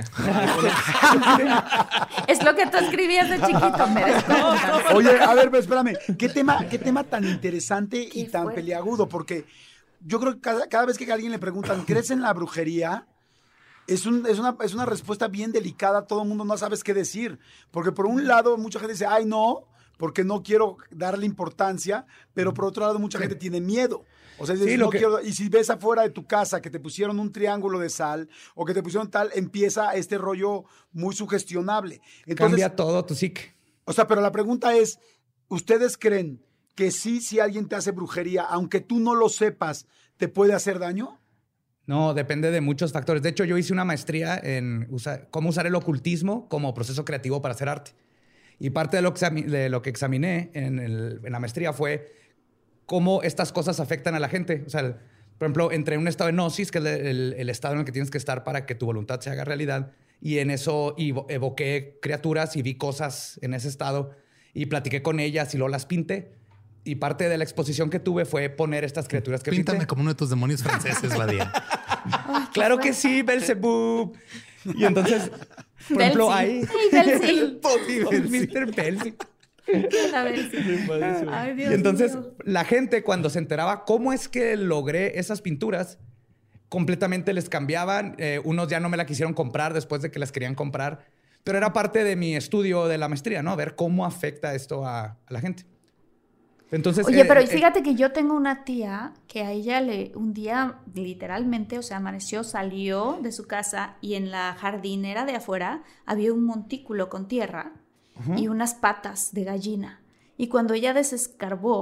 Es lo que tú escribías de chiquito, merezco. Oye, a ver, pero espérame, ¿qué tema, qué tema tan interesante Qué y tan fuerte. peliagudo? Porque yo creo que cada, cada vez que a alguien le preguntan, ¿crees en la brujería? Es, un- es, una, es una respuesta bien delicada, todo el mundo no sabes qué decir. Porque por un lado, mucha gente dice, ay, no, porque no quiero darle importancia, pero por otro lado, mucha gente tiene miedo. O sea, dices, Sí, lo no que- quiero- y si ves afuera de tu casa que te pusieron un triángulo de sal o que te pusieron tal, empieza este rollo muy sugestionable. Entonces, Cambia todo tu psique. o sea, pero la pregunta es, ¿ustedes creen que sí, si alguien te hace brujería, aunque tú no lo sepas, te puede hacer daño? No, depende de muchos factores. De hecho, yo hice una maestría en usa- cómo usar el ocultismo como proceso creativo para hacer arte. Y parte de lo que, exami- de lo que examiné en, el- en la maestría fue cómo estas cosas afectan a la gente. O sea, el- por ejemplo, entre un estado de gnosis, que es el, el- el estado en el que tienes que estar para que tu voluntad se haga realidad, y en eso evo- evoqué criaturas y vi cosas en ese estado y platiqué con ellas y luego las pinté. Y parte de la exposición que tuve fue poner estas criaturas que Píntame pinté. como uno de tus demonios franceses, Badía. Ay, qué Claro que fuerte. sí, Belzebub. Y entonces, por ejemplo, hay... Belzi. Ay, Belzi. El Bobby mister Belzi. La Belzi. Ay, Dios Y entonces, mío. la gente cuando se enteraba cómo es que logré esas pinturas, completamente les cambiaban. Eh, unos ya no me la quisieron comprar después de que las querían comprar. Pero era parte de mi estudio de la maestría, ¿no? Ver cómo afecta esto a, a la gente. Entonces, Oye, eh, pero eh, fíjate que yo tengo una tía que a ella le un día literalmente, o sea, amaneció, salió de su casa y en la jardinera de afuera había un montículo con tierra y unas patas de gallina. Y cuando ella desescarbó,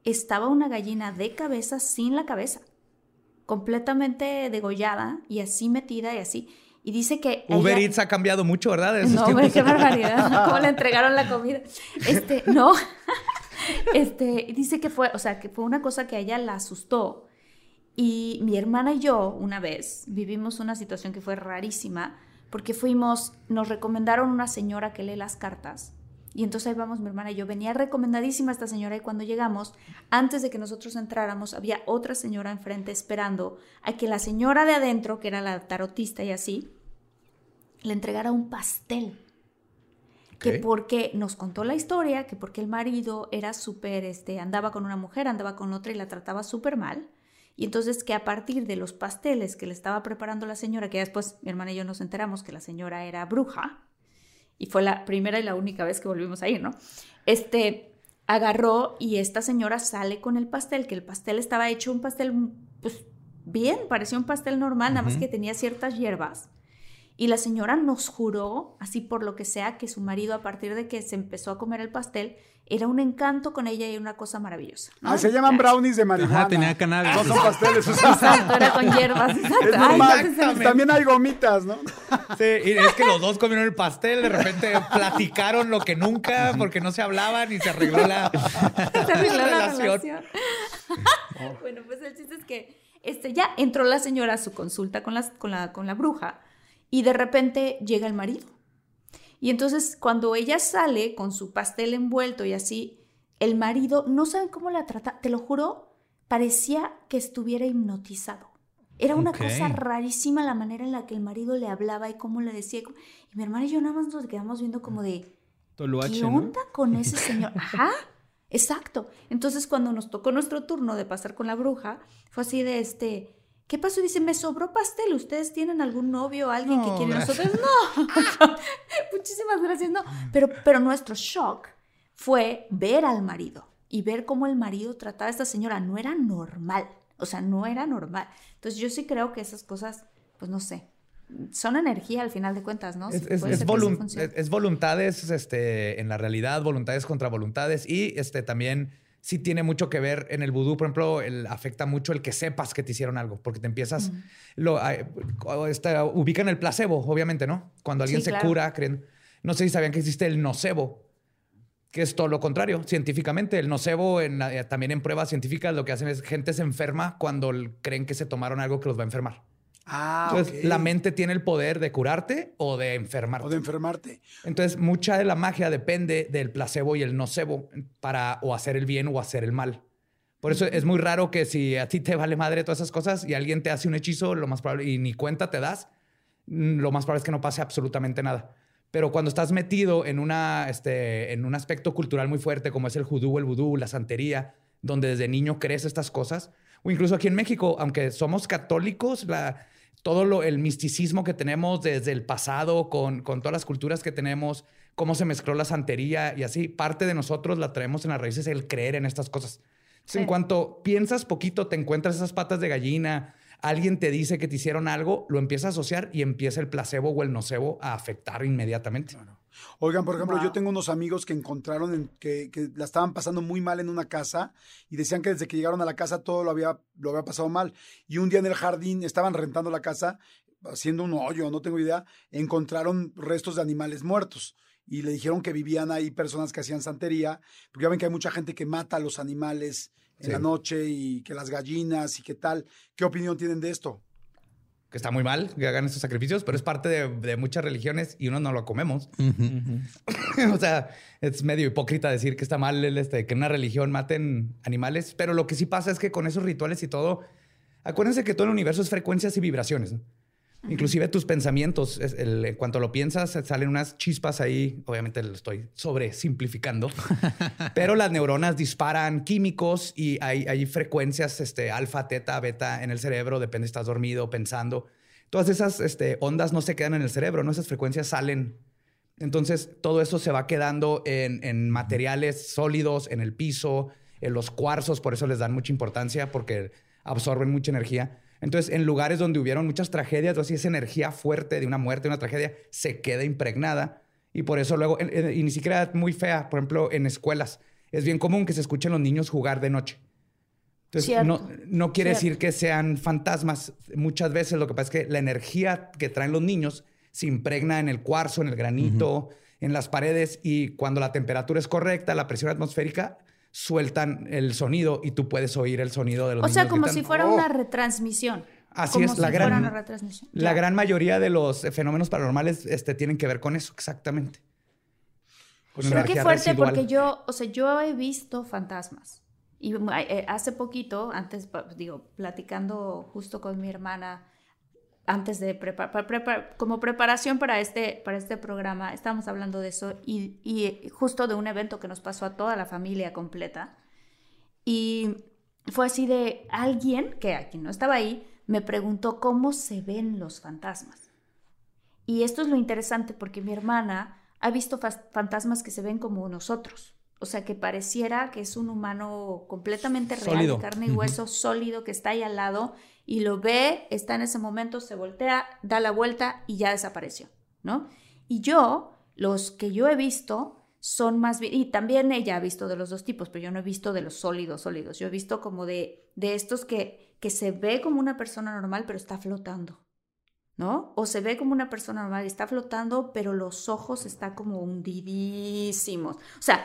estaba una gallina de cabeza sin la cabeza, completamente degollada y así metida y así. Y dice que... Uber ella... Eats ha cambiado mucho, ¿verdad? De esos no, hombre, tiempos. qué barbaridad. ¿Cómo le entregaron la comida? Este, no. Este, dice que fue, o sea, que fue una cosa que a ella la asustó. Y mi hermana y yo, una vez, vivimos una situación que fue rarísima, porque fuimos, nos recomendaron una señora que lee las cartas. Y entonces ahí vamos mi hermana y yo. Venía recomendadísima esta señora y cuando llegamos, antes de que nosotros entráramos, había otra señora enfrente esperando a que la señora de adentro, que era la tarotista y así, le entregara un pastel. Okay. Que porque nos contó la historia, que porque el marido era súper, este, andaba con una mujer, andaba con otra y la trataba súper mal. Y entonces que a partir de los pasteles que le estaba preparando la señora, que después mi hermana y yo nos enteramos que la señora era bruja, y fue la primera y la única vez que volvimos a ir, ¿no? Este, agarró y esta señora sale con el pastel, que el pastel estaba hecho un pastel, pues bien, parecía un pastel normal, uh-huh. Nada más que tenía ciertas hierbas. Y la señora nos juró, así por lo que sea, que su marido, a partir de que se empezó a comer el pastel, era un encanto con ella y una cosa maravillosa, ¿no? Ah, se llaman brownies de marihuana. Ajá, tenía cannabis. No son pasteles. O sea. Exacto, era con hierbas. Exacto. Es normal. Ay, también hay gomitas, ¿no? Sí, y es que los dos comieron el pastel, de repente platicaron lo que nunca, porque no se hablaban y se arregló la, se arregló la relación. relación. Bueno, pues el chiste es que este, ya entró la señora a su consulta con, las, con, la, con la bruja y de repente llega el marido. Y entonces cuando ella sale con su pastel envuelto y así, el marido, no saben cómo la trata, te lo juro, parecía que estuviera hipnotizado. Era una okay. cosa rarísima la manera en la que el marido le hablaba y cómo le decía. Y mi hermana y yo nada más nos quedamos viendo como de, Toluache, ¿qué onda ¿no? con ese señor? Ajá, exacto. Entonces cuando nos tocó nuestro turno de pasar con la bruja, fue así de este... ¿Qué pasó? Dice, me sobró pastel. ¿Ustedes tienen algún novio o alguien no, que quiere? Nosotros no. Muchísimas gracias, no. Pero, pero nuestro shock fue ver al marido y ver cómo el marido trataba a esta señora. No era normal. O sea, no era normal. Entonces yo sí creo que esas cosas, pues no sé, son energía al final de cuentas, ¿no? Es, sí, es, es, volun es, es voluntades este, en la realidad, voluntades contra voluntades y este, también... sí tiene mucho que ver en el vudú, por ejemplo, el, afecta mucho el que sepas que te hicieron algo, porque te empiezas, mm. lo, está, ubican el placebo, obviamente, ¿no? Cuando alguien sí, se claro. cura, creen, no sé si sabían que existe el nocebo, que es todo lo contrario, científicamente. El nocebo, en, también en pruebas científicas, lo que hacen es gente se enferma cuando creen que se tomaron algo que los va a enfermar. Ah, Entonces, okay. la mente tiene el poder de curarte o de enfermarte. O de enfermarte. Entonces, mucha de la magia depende del placebo y el nocebo para o hacer el bien o hacer el mal. Por eso uh-huh. es muy raro que si a ti te vale madre todas esas cosas y alguien te hace un hechizo, lo más probable, y ni cuenta te das, lo más probable es que no pase absolutamente nada. Pero cuando estás metido en, una, este, en un aspecto cultural muy fuerte, como es el judú, el vudú, la santería, donde desde niño crees estas cosas, o incluso aquí en México, aunque somos católicos, la, todo lo, el misticismo que tenemos desde el pasado, con, con todas las culturas que tenemos, cómo se mezcló la santería y así, parte de nosotros la traemos en las raíces, el creer en estas cosas. Sí. En cuanto piensas poquito, te encuentras esas patas de gallina, alguien te dice que te hicieron algo, lo empiezas a asociar y empieza el placebo o el nocebo a afectar inmediatamente. Claro. Oigan, por ejemplo, wow. yo tengo unos amigos que encontraron en, que, que la estaban pasando muy mal en una casa y decían que desde que llegaron a la casa todo lo había, lo había pasado mal. Y un día en el jardín estaban rentando la casa, haciendo un hoyo, no tengo idea, encontraron restos de animales muertos. Y le dijeron que vivían ahí personas que hacían santería, porque ya ven que hay mucha gente que mata a los animales en sí. la noche y que las gallinas y qué tal. ¿Qué opinión tienen de esto? Que está muy mal que hagan estos sacrificios, pero es parte de, de muchas religiones y uno no lo comemos. Uh-huh. O sea, es medio hipócrita decir que está mal el, este, que en una religión maten animales, pero lo que sí pasa es que con esos rituales y todo, acuérdense que todo el universo es frecuencias y vibraciones, ¿no? Uh-huh. Inclusive tus pensamientos, es el, en cuanto lo piensas, salen unas chispas ahí, obviamente lo estoy sobresimplificando, pero las neuronas disparan químicos y hay, hay frecuencias este, alfa, teta, beta en el cerebro, depende si estás dormido, pensando. Todas esas este, ondas no se quedan en el cerebro, ¿no? Esas frecuencias salen. Entonces, todo eso se va quedando en, en materiales sólidos, en el piso, en los cuarzos, por eso les dan mucha importancia, porque absorben mucha energía. Entonces, en lugares donde hubieron muchas tragedias, o así, esa energía fuerte de una muerte, de una tragedia, se queda impregnada. Y por eso luego, y ni siquiera muy fea, por ejemplo, en escuelas, es bien común que se escuchen los niños jugar de noche. Entonces, Cierto, no, no quiere cierto. decir que sean fantasmas. Muchas veces lo que pasa es que la energía que traen los niños se impregna en el cuarzo, en el granito, uh-huh. en las paredes, y cuando la temperatura es correcta, la presión atmosférica, sueltan el sonido y tú puedes oír el sonido de los o niños sea, como gritando. si fuera ¡Oh! una retransmisión. Así como es, si la fuera gran, una retransmisión. la Ya. gran mayoría de los fenómenos paranormales este, tienen que ver con eso, exactamente. Con Pero qué energía fuerte, residual. porque yo, o sea, yo he visto fantasmas. Y eh, hace poquito, antes, digo, platicando justo con mi hermana, antes de preparar, prepar, como preparación para este, para este programa, estábamos hablando de eso y, y justo de un evento que nos pasó a toda la familia completa. Y fue así de alguien, que aquí no estaba ahí, me preguntó cómo se ven los fantasmas. Y esto es lo interesante porque mi hermana ha visto fantasmas que se ven como nosotros. O sea, que pareciera que es un humano completamente real, Sólido. de carne y hueso, uh-huh. sólido, que está ahí al lado y lo ve, está en ese momento, se voltea, da la vuelta y ya desapareció, ¿no? Y yo, los que yo he visto son más bien, y también ella ha visto de los dos tipos, pero yo no he visto de los sólidos, sólidos. Yo he visto como de, de estos que, que se ve como una persona normal, pero está flotando, ¿no? O se ve como una persona normal y está flotando, pero los ojos están como hundidísimos. O sea,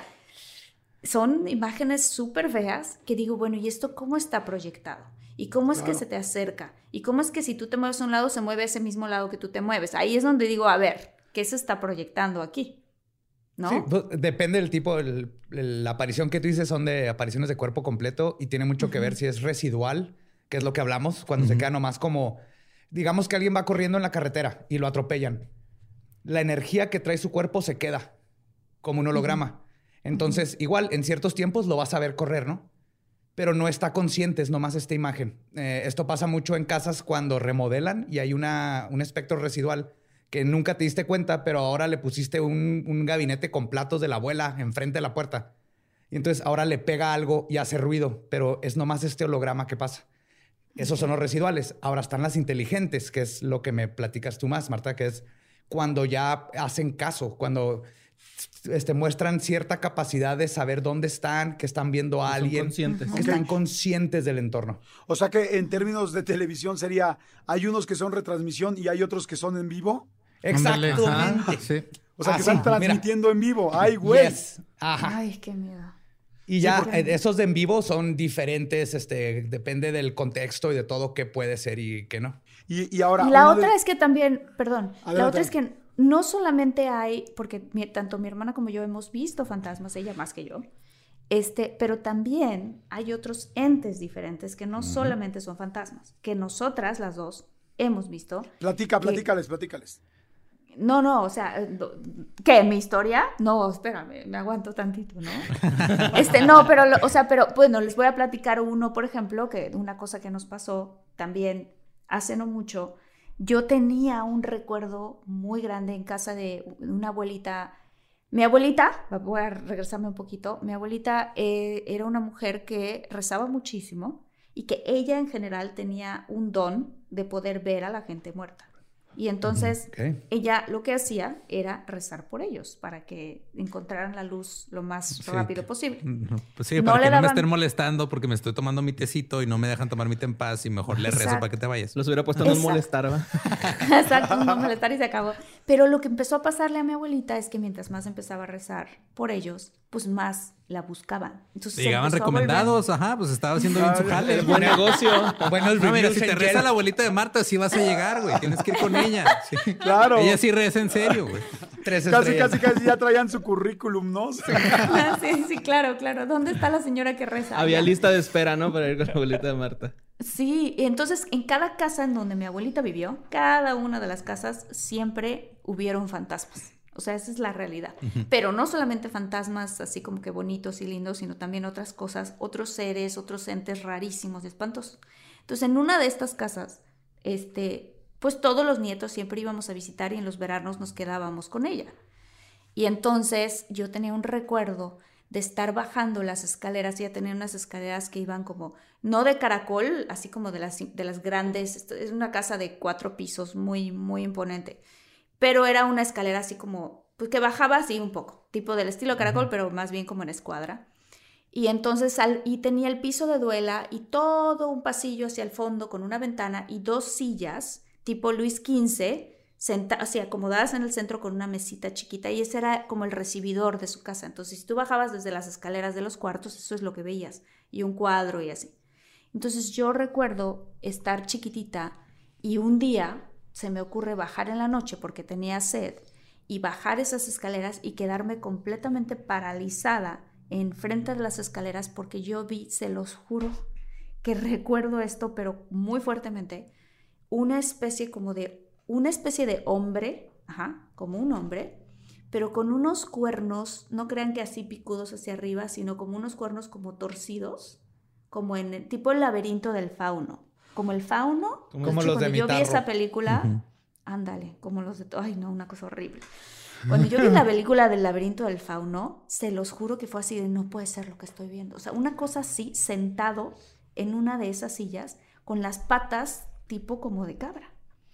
son imágenes súper feas que digo, bueno, ¿y esto cómo está proyectado? ¿Y cómo es claro. que se te acerca? ¿Y cómo es que si tú te mueves a un lado, se mueve ese mismo lado que tú te mueves? Ahí es donde digo, a ver, ¿qué se está proyectando aquí? ¿No? Sí, pues, depende del tipo, el, el, la aparición que tú dices son de apariciones de cuerpo completo y tiene mucho uh-huh. que ver si es residual, que es lo que hablamos, cuando uh-huh. se queda nomás como, digamos que alguien va corriendo en la carretera y lo atropellan. La energía que trae su cuerpo se queda como un holograma. Uh-huh. Entonces, uh-huh. igual, en ciertos tiempos lo vas a ver correr, ¿no? Pero no está consciente, es nomás esta imagen. Eh, esto pasa mucho en casas cuando remodelan y hay una, un espectro residual que nunca te diste cuenta, pero ahora le pusiste un, un gabinete con platos de la abuela enfrente de la puerta. Y entonces ahora le pega algo y hace ruido, pero es nomás este holograma que pasa. Esos son los residuales. Ahora están las inteligentes, que es lo que me platicas tú más, Marta, que es cuando ya hacen caso, cuando este, muestran cierta capacidad de saber dónde están, que están viendo a que alguien, son conscientes. que Okay. están conscientes del entorno. O sea que en términos de televisión sería, hay unos que son retransmisión y hay otros que son en vivo. Exactamente. Sí. O sea, Ah, que sí, están transmitiendo mira. en vivo. ¡Ay, güey! Yes. Ajá. Ay, qué miedo. Y ya, Sí, porque... eh, esos de en vivo son diferentes, este, depende del contexto y de todo qué puede ser y qué no. Y, y ahora... Y la uno otra de... es que también, perdón, Adelante. la otra es que no solamente hay, porque mi, tanto mi hermana como yo hemos visto fantasmas, ella más que yo, este, pero también hay otros entes diferentes que no uh-huh. solamente son fantasmas, que nosotras las dos hemos visto. Platica, que... platícales, platícales. No, no, o sea, ¿qué? ¿Mi historia? No, espérame, me aguanto tantito, ¿no? Este, no, pero, o sea, pero, bueno, les voy a platicar uno, por ejemplo, que una cosa que nos pasó también hace no mucho. Yo tenía un recuerdo muy grande en casa de una abuelita. Mi abuelita, voy a regresarme un poquito, mi abuelita eh, era una mujer que rezaba muchísimo y que ella en general tenía un don de poder ver a la gente muerta. Y entonces okay. ella lo que hacía era rezar por ellos para que encontraran la luz lo más sí, rápido posible. Pues sí, no para que daban... no me estén molestando porque me estoy tomando mi tecito y no me dejan tomar mi té en paz y mejor le rezo para que te vayas. Los hubiera puesto a no molestar, ¿va? Exacto, no molestar y se acabó. Pero lo que empezó a pasarle a mi abuelita es que mientras más empezaba a rezar por ellos, pues más la buscaban. Entonces llegaban recomendados, volver... ajá, pues estaba haciendo bien su jale. Buen negocio. Bueno, no, mira, si te reza la abuelita de Marta, sí vas a llegar, güey. Tienes que ir con ella. Sí. Claro. Ella sí reza en serio, güey. Tres casi, estrellas. casi, casi ya traían su currículum, ¿no? Sí. sí, sí, claro, claro. ¿Dónde está la señora que reza? Había lista de espera, ¿no? Para ir con la abuelita de Marta. Sí, entonces en cada casa en donde mi abuelita vivió, cada una de las casas siempre hubieron fantasmas. O sea, esa es la realidad. Uh-huh. Pero no solamente fantasmas así como que bonitos y lindos, sino también otras cosas, otros seres, otros entes rarísimos y espantosos. Entonces, en una de estas casas, este, pues todos los nietos siempre íbamos a visitar y en los veranos nos quedábamos con ella. Y entonces yo tenía un recuerdo de estar bajando las escaleras. Ella tenía unas escaleras que iban como, no de caracol, así como de las, de las grandes. Es una casa de cuatro pisos, muy, muy imponente. Pero era una escalera así como, pues que bajaba así un poco, tipo del estilo caracol, uh-huh. pero más bien como en escuadra. Y entonces, al, y tenía el piso de duela y todo un pasillo hacia el fondo con una ventana y dos sillas, tipo Luis quince, senta, o sea, acomodadas en el centro con una mesita chiquita, y ese era como el recibidor de su casa. Entonces, si tú bajabas desde las escaleras de los cuartos, eso es lo que veías, y un cuadro y así. Entonces, yo recuerdo estar chiquitita y un día se me ocurre bajar en la noche porque tenía sed y bajar esas escaleras y quedarme completamente paralizada enfrente de las escaleras porque yo vi, se los juro, que recuerdo esto, pero muy fuertemente, una especie como de una especie de hombre, ajá, como un hombre, pero con unos cuernos, no crean que así picudos hacia arriba, sino como unos cuernos como torcidos, como en el, tipo el laberinto del fauno. Como el fauno, como de hecho, los cuando de yo vi Mitarro. esa película, uh-huh. ándale, como los de... Ay, no, una cosa horrible. Cuando yo vi la película del laberinto del fauno, se los juro que fue así de no puede ser lo que estoy viendo. O sea, una cosa así, sentado en una de esas sillas, con las patas tipo como de cabra.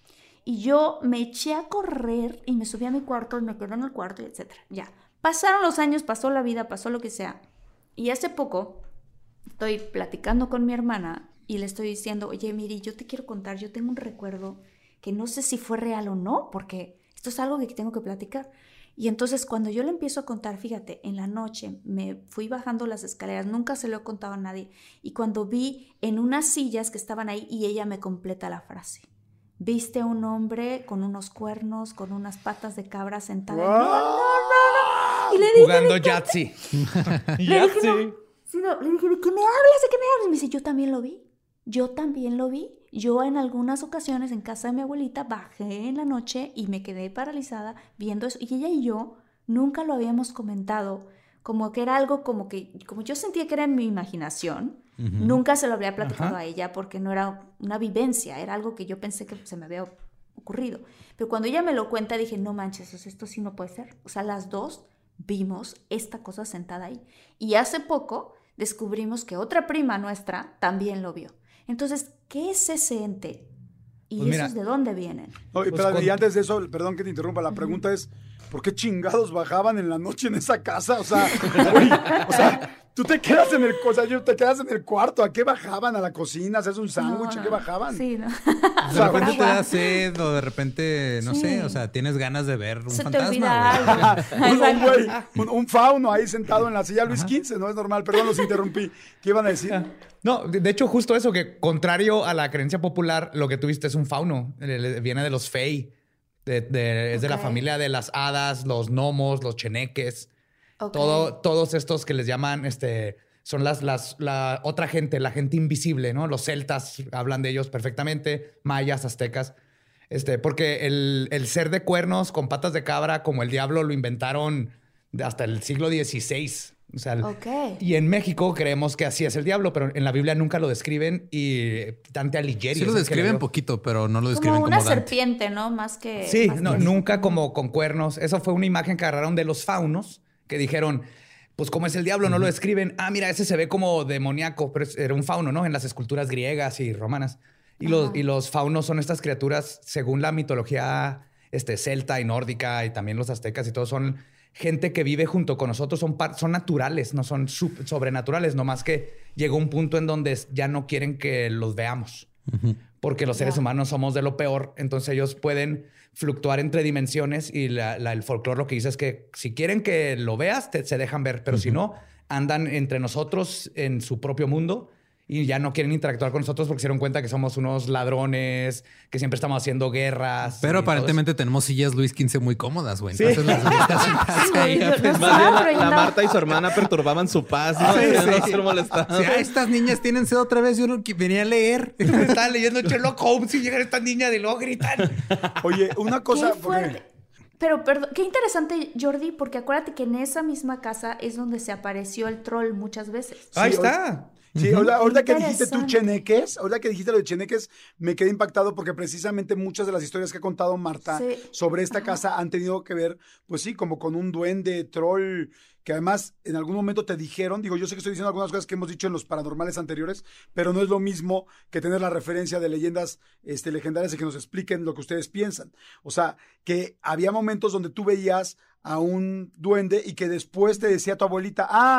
Y yo me eché a correr y me subí a mi cuarto y me quedé en el cuarto, y etcétera. Ya, pasaron los años, pasó la vida, pasó lo que sea. Y hace poco estoy platicando con mi hermana y le estoy diciendo, oye, Miri, yo te quiero contar, yo tengo un recuerdo que no sé si fue real o no, porque esto es algo que tengo que platicar. Y entonces cuando yo le empiezo a contar, fíjate, en la noche me fui bajando las escaleras, nunca se lo he contado a nadie, y cuando vi en unas sillas que estaban ahí y ella me completa la frase. ¿Viste a un hombre con unos cuernos, con unas patas de cabra sentada? ¡Wow! No, no, no, no. Y le dije, jugando Yahtzee. Le dije, no, sí, no, le dije, ¿de qué me hablas? ¿De qué me hablas? Y me dice, yo también lo vi. Yo también lo vi. Yo en algunas ocasiones en casa de mi abuelita bajé en la noche y me quedé paralizada viendo eso. Y ella y yo nunca lo habíamos comentado, como que era algo como que, como yo sentía que era en mi imaginación, uh-huh. Nunca se lo habría platicado uh-huh. a ella porque no era una vivencia, era algo que yo pensé que se me había ocurrido. Pero cuando ella me lo cuenta dije, no manches, esto sí no puede ser. O sea, las dos vimos esta cosa sentada ahí. Y hace poco descubrimos que otra prima nuestra también lo vio. Entonces, ¿qué es ese ente? ¿Y pues esos mira, de dónde vienen? No, y, pues pero, con... y antes de eso, perdón que te interrumpa, la uh-huh. pregunta es, ¿por qué chingados bajaban en la noche en esa casa? O sea, uy, o sea, tú te quedas en el, o sea, yo te quedas en el cuarto. ¿A qué bajaban? ¿A la cocina? ¿Haces un sándwich? No, no. ¿A qué bajaban? Sí, no. De repente te da sed o de repente, no sí. sé, o sea, tienes ganas de ver un Se fantasma. Te olvida un, un, güey, un, un fauno ahí sentado en la silla Luis quince, no es normal. Perdón, los interrumpí. ¿Qué iban a decir? No, de hecho, justo eso, que contrario a la creencia popular, lo que tuviste es un fauno. Viene de los fey. De, de, es okay. de la familia de las hadas, los gnomos, los cheneques. Okay. Todo, todos estos que les llaman, este, son las, las, la otra gente, la gente invisible, ¿no? Los celtas hablan de ellos perfectamente, mayas, aztecas. Este, porque el, el ser de cuernos con patas de cabra, como el diablo, lo inventaron hasta el siglo dieciséis. O sea, okay. Y en México creemos que así es el diablo, pero en la Biblia nunca lo describen y Dante Alighieri. Sí lo describen poquito, pero no lo describen como, como una Dante. serpiente, ¿no? Más que... Sí, más no, que nunca como con cuernos. Eso fue una imagen que agarraron de los faunos, que dijeron, pues como es el diablo, no lo describen. Ah, mira, ese se ve como demoníaco, pero era un fauno, ¿no? En las esculturas griegas y romanas. Y los, y los faunos son estas criaturas, según la mitología este, celta y nórdica y también los aztecas y todo, son... gente que vive junto con nosotros, son, son naturales, no son sub, sobrenaturales, nomás que llegó un punto en donde ya no quieren que los veamos. Uh-huh. Porque los seres yeah. humanos somos de lo peor, entonces ellos pueden fluctuar entre dimensiones y la, la, el folclore lo que dice es que si quieren que lo veas, te, se dejan ver, pero uh-huh. si no, andan entre nosotros en su propio mundo y ya no quieren interactuar con nosotros porque se dieron cuenta que somos unos ladrones, que siempre estamos haciendo guerras. Pero aparentemente tenemos sillas Luis quince muy cómodas, güey. Sí. Entonces las vistas en casa ahí. Más bien la, la Marta y su hermana perturbaban su paz. ¿No? Sí, sí. No se molestaban. Sí, estas niñas tienen sed otra vez. Yo no venía a leer. Estaba leyendo Sherlock Holmes y llegan estas niñas y luego gritan. Oye, una cosa... Qué fuerte. Pero, perdón, qué interesante, Jordi, porque acuérdate que en esa misma casa es donde se apareció el troll muchas veces. Sí, Ahí está. Sí, uh-huh. ahorita, ahorita que dijiste tú cheneques, ahorita que dijiste lo de cheneques, me quedé impactado porque precisamente muchas de las historias que ha contado Marta sí. sobre esta Ajá. casa han tenido que ver, pues sí, como con un duende, troll, que además en algún momento te dijeron, digo, yo sé que estoy diciendo algunas cosas que hemos dicho en los paranormales anteriores, pero no es lo mismo que tener la referencia de leyendas este, legendarias y que nos expliquen lo que ustedes piensan. O sea, que había momentos donde tú veías a un duende y que después te decía tu abuelita, ah,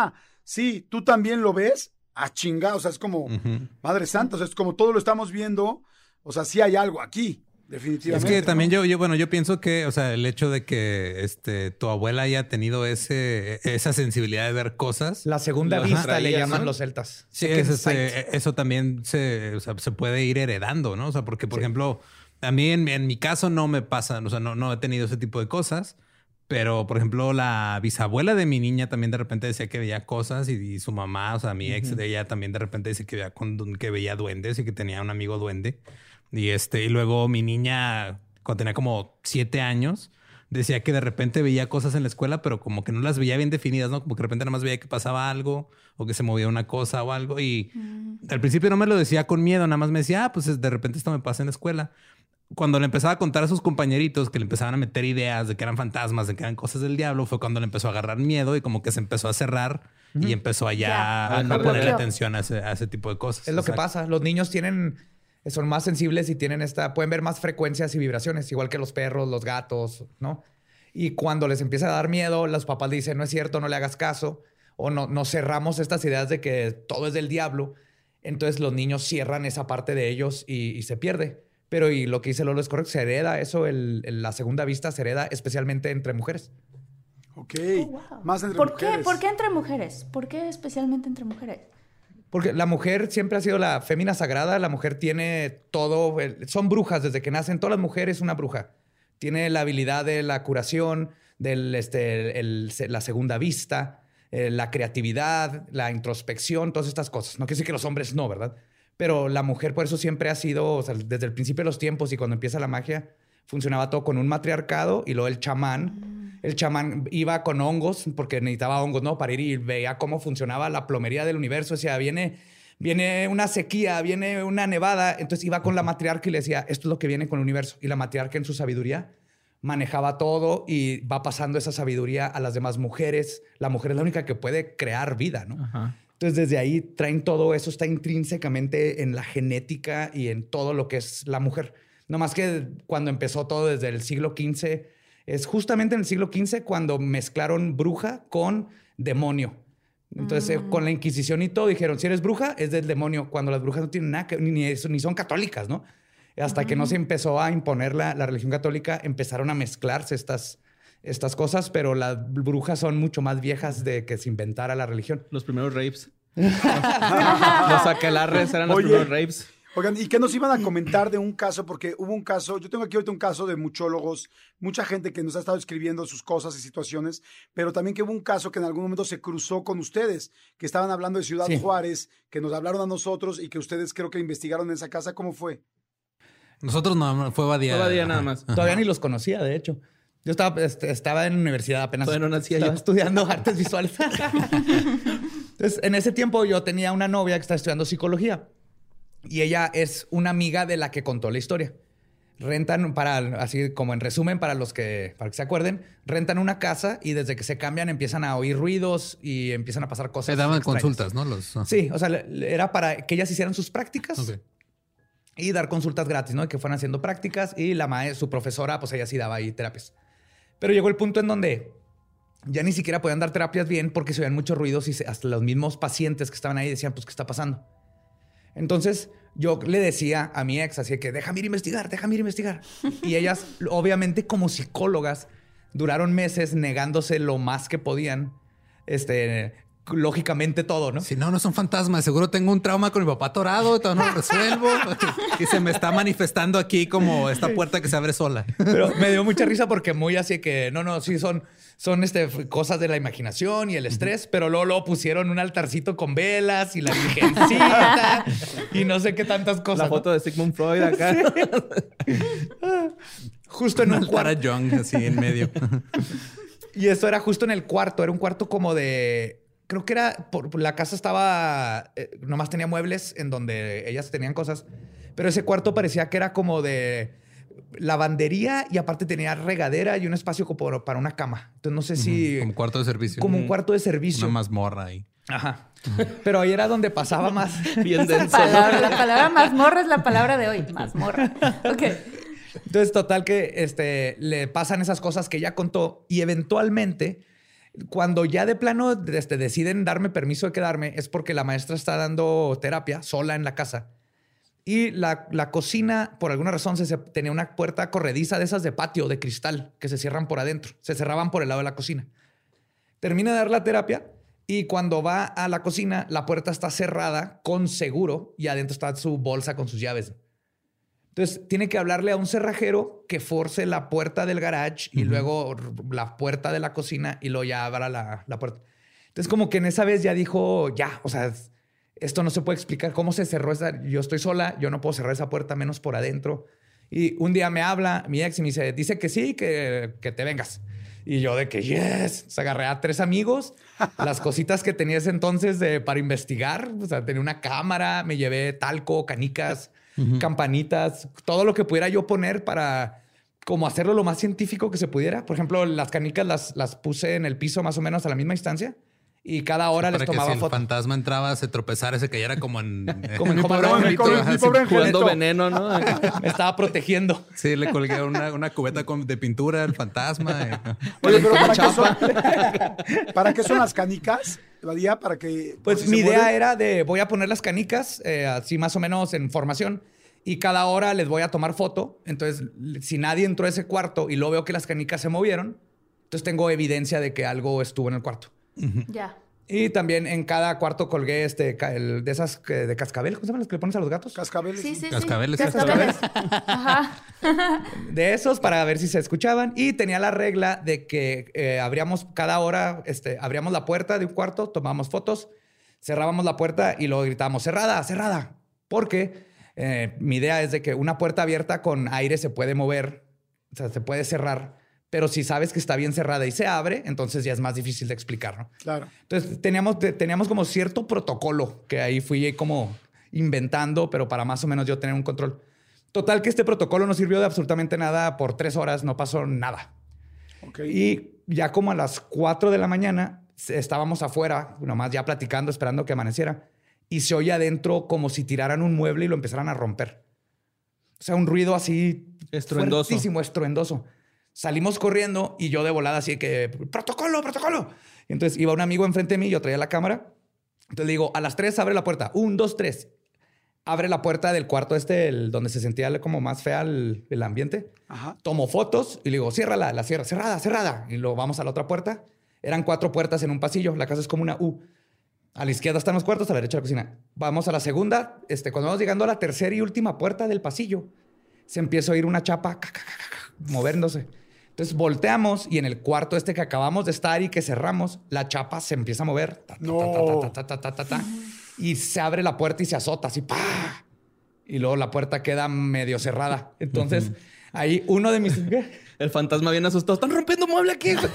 sí, tú también lo ves, a chingar, o sea, es como, uh-huh. Madre Santa, o sea, es como todo lo estamos viendo, o sea, sí hay algo aquí. Definitivamente. Es que también ¿no? yo, yo, bueno, yo pienso que, o sea, el hecho de que este, tu abuela haya tenido ese, esa sensibilidad de ver cosas. La segunda vista traías, le llaman, ¿no? Los celtas. Sí, es, ese, eso también se, o sea, se puede ir heredando, ¿no? O sea, porque, por sí. ejemplo, a mí en, en mi caso no me pasa, o sea, no, no he tenido ese tipo de cosas. Pero, por ejemplo, la bisabuela de mi niña también de repente decía que veía cosas y, y su mamá, o sea, mi ex uh-huh. de ella también de repente dice que veía, que veía duendes y que tenía un amigo duende. Y este, y luego mi niña, cuando tenía como siete años, decía que de repente veía cosas en la escuela, pero como que no las veía bien definidas, ¿no? Como que de repente nada más veía que pasaba algo o que se movía una cosa o algo. Y mm. al principio no me lo decía con miedo, nada más me decía, ah, pues de repente esto me pasa en la escuela. Cuando le empezaba a contar a sus compañeritos que le empezaban a meter ideas de que eran fantasmas, de que eran cosas del diablo, fue cuando le empezó a agarrar miedo y como que se empezó a cerrar mm. y empezó allá yeah. a, a no ponerle atención a ese, a ese tipo de cosas. Es lo Exacto. que pasa. Los niños tienen... son más sensibles y tienen esta, pueden ver más frecuencias y vibraciones, igual que los perros, los gatos, ¿no? Y cuando les empieza a dar miedo, los papás dicen, no es cierto, no le hagas caso, o no, nos cerramos estas ideas de que todo es del diablo. Entonces los niños cierran esa parte de ellos y, y se pierde. Pero y lo que dice Lolo es correcto, se hereda eso, el, el, la segunda vista se hereda especialmente entre mujeres. Ok, oh, wow. Más entre ¿Por mujeres. Qué? ¿Por qué entre mujeres? ¿Por qué especialmente entre mujeres? Porque la mujer siempre ha sido la fémina sagrada. La mujer tiene todo. Son brujas desde que nacen. Todas las mujeres una bruja. Tiene la habilidad de la curación, del, este, el, la segunda vista, eh, la creatividad, la introspección, todas estas cosas. No quiere decir que los hombres no, ¿verdad? Pero la mujer por eso siempre ha sido, o sea, desde el principio de los tiempos y cuando empieza la magia, funcionaba todo con un matriarcado y luego el chamán. Mm. El chamán iba con hongos porque necesitaba hongos, ¿no? Para ir y veía cómo funcionaba la plomería del universo. O sea, viene, viene una sequía, viene una nevada. Entonces iba con la matriarca y le decía, esto es lo que viene con el universo. Y la matriarca en su sabiduría manejaba todo y va pasando esa sabiduría a las demás mujeres. La mujer es la única que puede crear vida, ¿no? Ajá. Entonces desde ahí traen todo eso, está intrínsecamente en la genética y en todo lo que es la mujer. No más que cuando empezó todo desde el siglo quince... Es justamente en el siglo quince cuando mezclaron bruja con demonio. Entonces, mm. con la Inquisición y todo, dijeron, si eres bruja, es del demonio. Cuando las brujas no tienen nada que... Ni, ni son católicas, ¿no? Hasta mm. que no se empezó a imponer la, la religión católica, empezaron a mezclarse estas, estas cosas, pero las brujas son mucho más viejas de que se inventara la religión. Los primeros rapes. los, los aquelarres eran los Oye. primeros rapes. Oigan, ¿y qué nos iban a comentar de un caso? Porque hubo un caso, yo tengo aquí ahorita un caso de muchólogos, mucha gente que nos ha estado escribiendo sus cosas y situaciones, pero también que hubo un caso que en algún momento se cruzó con ustedes, que estaban hablando de Ciudad sí. Juárez, que nos hablaron a nosotros y que ustedes creo que investigaron en esa casa. ¿Cómo fue? Nosotros no, fue Badía. Fue Badía nada más. Ajá. Todavía ni los conocía, de hecho. Yo estaba, este, estaba en la universidad apenas. Todavía no nacía estaba yo. estudiando artes visuales. Entonces, en ese tiempo yo tenía una novia que estaba estudiando psicología. Y ella es una amiga de la que contó la historia. Rentan, para, así como en resumen, para los que, para que se acuerden, rentan una casa y desde que se cambian empiezan a oír ruidos y empiezan a pasar cosas. Se daban extrañas. Consultas, ¿no? Los, uh. Sí, o sea, era para que ellas hicieran sus prácticas okay. y dar consultas gratis, ¿no? Que fueran haciendo prácticas y la maestra, su profesora, pues ella sí daba ahí terapias. Pero llegó el punto en donde ya ni siquiera podían dar terapias bien porque se oían muchos ruidos y se, hasta los mismos pacientes que estaban ahí decían, pues, ¿qué está pasando? Entonces yo le decía a mi ex, así que déjame ir a investigar, déjame ir a investigar. Y ellas, obviamente como psicólogas, duraron meses negándose lo más que podían, este, lógicamente todo, ¿no? Si no, no son fantasmas. Seguro tengo un trauma con mi papá atorado, todavía no lo resuelvo. Y se me está manifestando aquí como esta puerta que se abre sola. Pero me dio mucha risa porque muy así que, no, no, sí son... Son este, cosas de la imaginación y el estrés, uh-huh. pero luego, luego pusieron un altarcito con velas y la virgencita y no sé qué tantas cosas. La foto ¿no? de Sigmund Freud acá. Sí. Justo en un cuarto. Young, así en medio. Y eso era justo en el cuarto. Era un cuarto como de... Creo que era... Por, la casa estaba... Eh, nomás tenía muebles en donde ellas tenían cosas. Pero ese cuarto parecía que era como de... lavandería y aparte tenía regadera y un espacio como para una cama. Entonces no sé si... Como cuarto de servicio. Como un cuarto de servicio. Una mazmorra ahí. Ajá. Pero ahí era donde pasaba más... Bien denso. Palabra, la palabra mazmorra es la palabra de hoy. Mazmorra. Ok. Entonces, total que este, le pasan esas cosas que ya contó y eventualmente Cuando ya de plano este, deciden darme permiso de quedarme, es porque la maestra está dando terapia sola en la casa. Y la, la cocina, por alguna razón, se, se, tenía una puerta corrediza de esas de patio, de cristal, que se cierran por adentro. Se cerraban por el lado de la cocina. Termina de dar la terapia y cuando va a la cocina, la puerta está cerrada con seguro y adentro está su bolsa con sus llaves. Entonces, tiene que hablarle a un cerrajero que force la puerta del garage y uh-huh. luego la puerta de la cocina y luego ya abra la, la puerta. Entonces, como que en esa vez ya dijo, ya, o sea... Esto no se puede explicar cómo se cerró esa... Yo estoy sola, yo no puedo cerrar esa puerta menos por adentro. Y un día me habla mi ex y me dice, dice que sí, que, que te vengas. Y yo de que yes. Se agarré a tres amigos, las cositas que tenía ese entonces de, para investigar. O sea, tenía una cámara, me llevé talco, canicas, uh-huh. campanitas, todo lo que pudiera yo poner para como hacerlo lo más científico que se pudiera. Por ejemplo, las canicas las, las puse en el piso más o menos a la misma distancia. Y cada hora sí, les tomaba que si foto. El fantasma entraba, se tropezara, se cayera como en... como en mi pobre angelito. Jugando veneno, ¿no? Me estaba protegiendo. Sí, le colgué una, una cubeta con, de pintura al fantasma. Y... Oye, pero ¿para qué, son, ¿para qué son las canicas? ¿Badía? Para que... Pues si mi idea muere? era de voy a poner las canicas eh, así más o menos en formación y cada hora les voy a tomar foto. Entonces, si nadie entró a ese cuarto y luego veo que las canicas se movieron, entonces tengo evidencia de que algo estuvo en el cuarto. Uh-huh. Ya. Y también en cada cuarto colgué este el, de esas de cascabel. ¿Cómo se llaman las que le pones a los gatos? Cascabeles. Sí, sí, cascabeles. Sí. Cascabeles. Ajá. De esos para ver si se escuchaban. Y tenía la regla de que eh, abríamos cada hora, este, abríamos la puerta de un cuarto, tomábamos fotos, cerrábamos la puerta y luego gritábamos cerrada, cerrada. Porque eh, mi idea es de que una puerta abierta con aire se puede mover, o sea, se puede cerrar. Pero si sabes que está bien cerrada y se abre, entonces ya es más difícil de explicar, ¿no? Claro. Entonces teníamos, teníamos como cierto protocolo que ahí fui como inventando, pero para más o menos yo tener un control. Total que este protocolo no sirvió de absolutamente nada. Por tres horas no pasó nada. Okay. Y ya como a las cuatro de la mañana estábamos afuera, nomás ya platicando, esperando que amaneciera. Y se oye adentro como si tiraran un mueble y lo empezaran a romper. O sea, un ruido así... Estruendoso. Fuertísimo, estruendoso. Salimos corriendo y yo de volada así que, protocolo, protocolo. Y entonces iba un amigo enfrente de mí, yo traía la cámara. Entonces le digo, a las tres abre la puerta. Un, dos, tres. Abre la puerta del cuarto este, el, donde se sentía como más fea el, el ambiente. Ajá. Tomo fotos y le digo, ciérrala, la cierra, cerrada, cerrada. Y luego vamos a la otra puerta. Eran cuatro puertas en un pasillo. La casa es como una U. A la izquierda están los cuartos, a la derecha la cocina. Vamos a la segunda. Este, cuando vamos llegando a la tercera y última puerta del pasillo, se empieza a oír una chapa moviéndose. Entonces volteamos y en el cuarto este que acabamos de estar y que cerramos, la chapa se empieza a mover. Ta, ta, No. ta, ta, ta, ta, ta, ta, ta, y se abre la puerta y se azota así. ¡Pah! Y luego la puerta queda medio cerrada. Entonces uh-huh. ahí uno de mis... El fantasma bien asustado. ¡Están rompiendo mueble aquí! El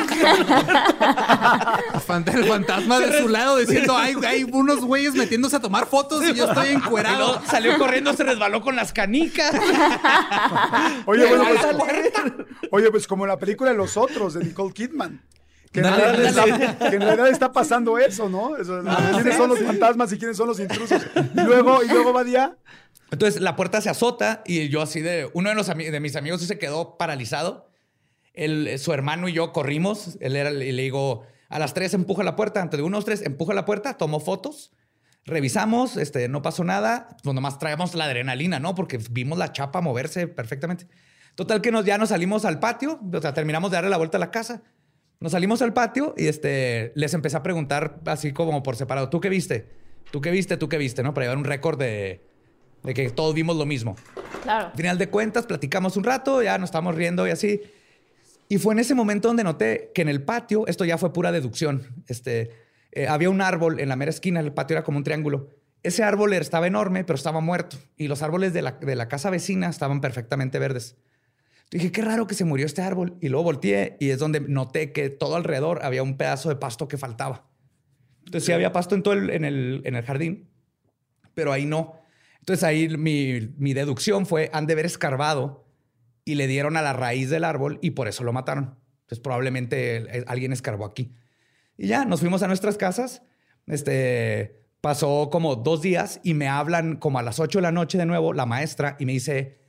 fantasma de su lado diciendo, hay, hay unos güeyes metiéndose a tomar fotos y yo estoy encuerado. Salió corriendo, se resbaló con las canicas. Oye, bueno, pues, oye, pues como en la película de Los Otros, de Nicole Kidman. Que, Dale, en realidad dale. está, que en realidad está pasando eso, ¿no? Eso, ah, ¿quiénes sí, son los fantasmas y quiénes son los intrusos? Y luego, y luego va día... Entonces la puerta se azota y yo así de... Uno de, los ami- de mis amigos se quedó paralizado. Él, su hermano y yo corrimos. Él era, y le digo, a las tres empuja la puerta. Antes de unos tres, empuja la puerta, tomó fotos. Revisamos, este, no pasó nada. Pues nomás traemos la adrenalina, ¿no? Porque vimos la chapa moverse perfectamente. Total que nos, ya nos salimos al patio. O sea, terminamos de darle la vuelta a la casa. Nos salimos al patio y este, les empecé a preguntar así como por separado. ¿Tú qué viste? ¿Tú qué viste? ¿Tú qué viste? ¿No? Para llevar un récord de... de que todos vimos lo mismo. Claro. Al final de cuentas, platicamos un rato, ya nos estamos riendo y así. Y fue en ese momento donde noté que en el patio, esto ya fue pura deducción, este, eh, había un árbol en la mera esquina, el patio era como un triángulo. Ese árbol estaba enorme, pero estaba muerto. Y los árboles de la, de la casa vecina estaban perfectamente verdes. Dije, qué raro que se murió este árbol. Y luego volteé y es donde noté que todo alrededor había un pedazo de pasto que faltaba. Entonces sí había pasto en todo el, en el, en el jardín, pero ahí no. Entonces ahí mi, mi deducción fue, han de haber escarbado y le dieron a la raíz del árbol y por eso lo mataron. Entonces probablemente alguien escarbó aquí. Y ya, nos fuimos a nuestras casas. Este, pasó como dos días y me hablan como a las ocho de la noche de nuevo la maestra y me dice,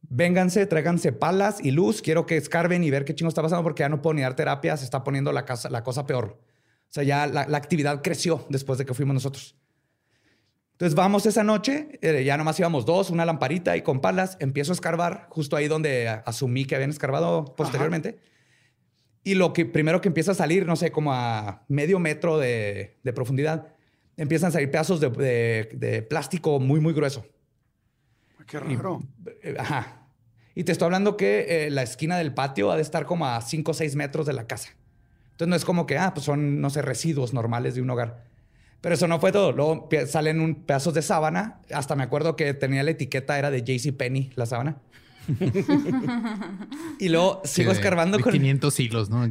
vénganse, tráiganse palas y luz. Quiero que escarben y ver qué chingo está pasando porque ya no puedo ni dar terapia. Se está poniendo la, casa, la cosa peor. O sea, ya la, la actividad creció después de que fuimos nosotros. Entonces vamos esa noche, eh, ya nomás íbamos dos, una lamparita y con palas. Empiezo a escarbar justo ahí donde asumí que habían escarbado posteriormente. Ajá. Y lo que primero que empieza a salir, no sé, como a medio metro de, de profundidad, empiezan a salir pedazos de, de, de plástico muy, muy grueso. Qué raro. Y, eh, ajá. Y te estoy hablando que eh, la esquina del patio ha de estar como a cinco o seis metros de la casa. Entonces no es como que, ah, pues son, no sé, residuos normales de un hogar. Pero eso no fue todo. Luego salen un pedazos de sábana. Hasta me acuerdo que tenía la etiqueta, era de JCPenney, la sábana. Y luego sí, sigo de, escarbando de con quinientos hilos, ¿no?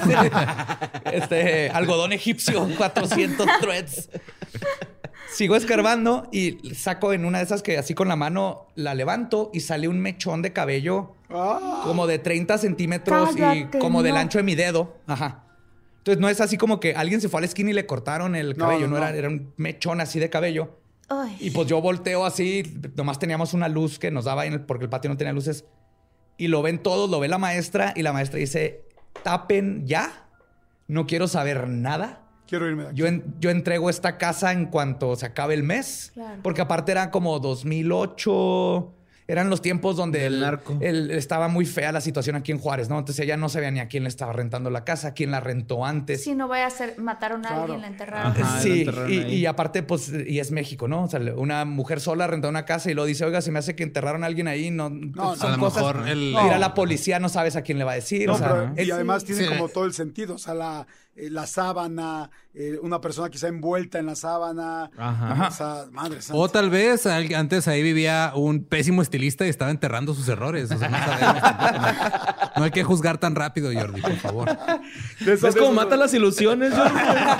este algodón egipcio, cuatrocientos threads. Sigo escarbando y saco en una de esas que así con la mano la levanto y sale un mechón de cabello ah. como de treinta centímetros. Cállate, y como no. del ancho de mi dedo. Ajá. Entonces no es así como que alguien se fue a la esquina y le cortaron el cabello. No, no, no. Era, era un mechón así de cabello. Ay. Y pues yo volteo así, nomás teníamos una luz que nos daba, en el, porque el patio no tenía luces. Y lo ven todos, lo ve la maestra y la maestra dice, tapen ya, no quiero saber nada. Quiero irme de aquí. Yo, en, yo entrego esta casa en cuanto se acabe el mes. Claro. Porque aparte era como dos mil ocho... Eran los tiempos donde el, el, estaba muy fea la situación aquí en Juárez, ¿no? Entonces ella no sabía ni a quién le estaba rentando la casa, quién la rentó antes. Sí, no vaya a ser, mataron a claro. alguien, la enterraron. Ajá, sí, y, y aparte, pues, y es México, ¿no? O sea, una mujer sola rentó una casa y luego dice, oiga, se me hace que enterraron a alguien ahí. No, no son a lo cosas. Mejor el... Ir a la policía, no sabes a quién le va a decir. No, o sea, pero, es, y además sí, tiene sí. como todo el sentido. O sea, la, eh, la sábana, eh, una persona quizá envuelta en la sábana. Ajá. O sea, madre santa. O tal vez antes ahí vivía un pésimo estilista y estaba enterrando sus errores. O sea, no sabemos. No hay que juzgar tan rápido, Jordi, por favor. De eso, ¿ves cómo mata las ilusiones, Jordi?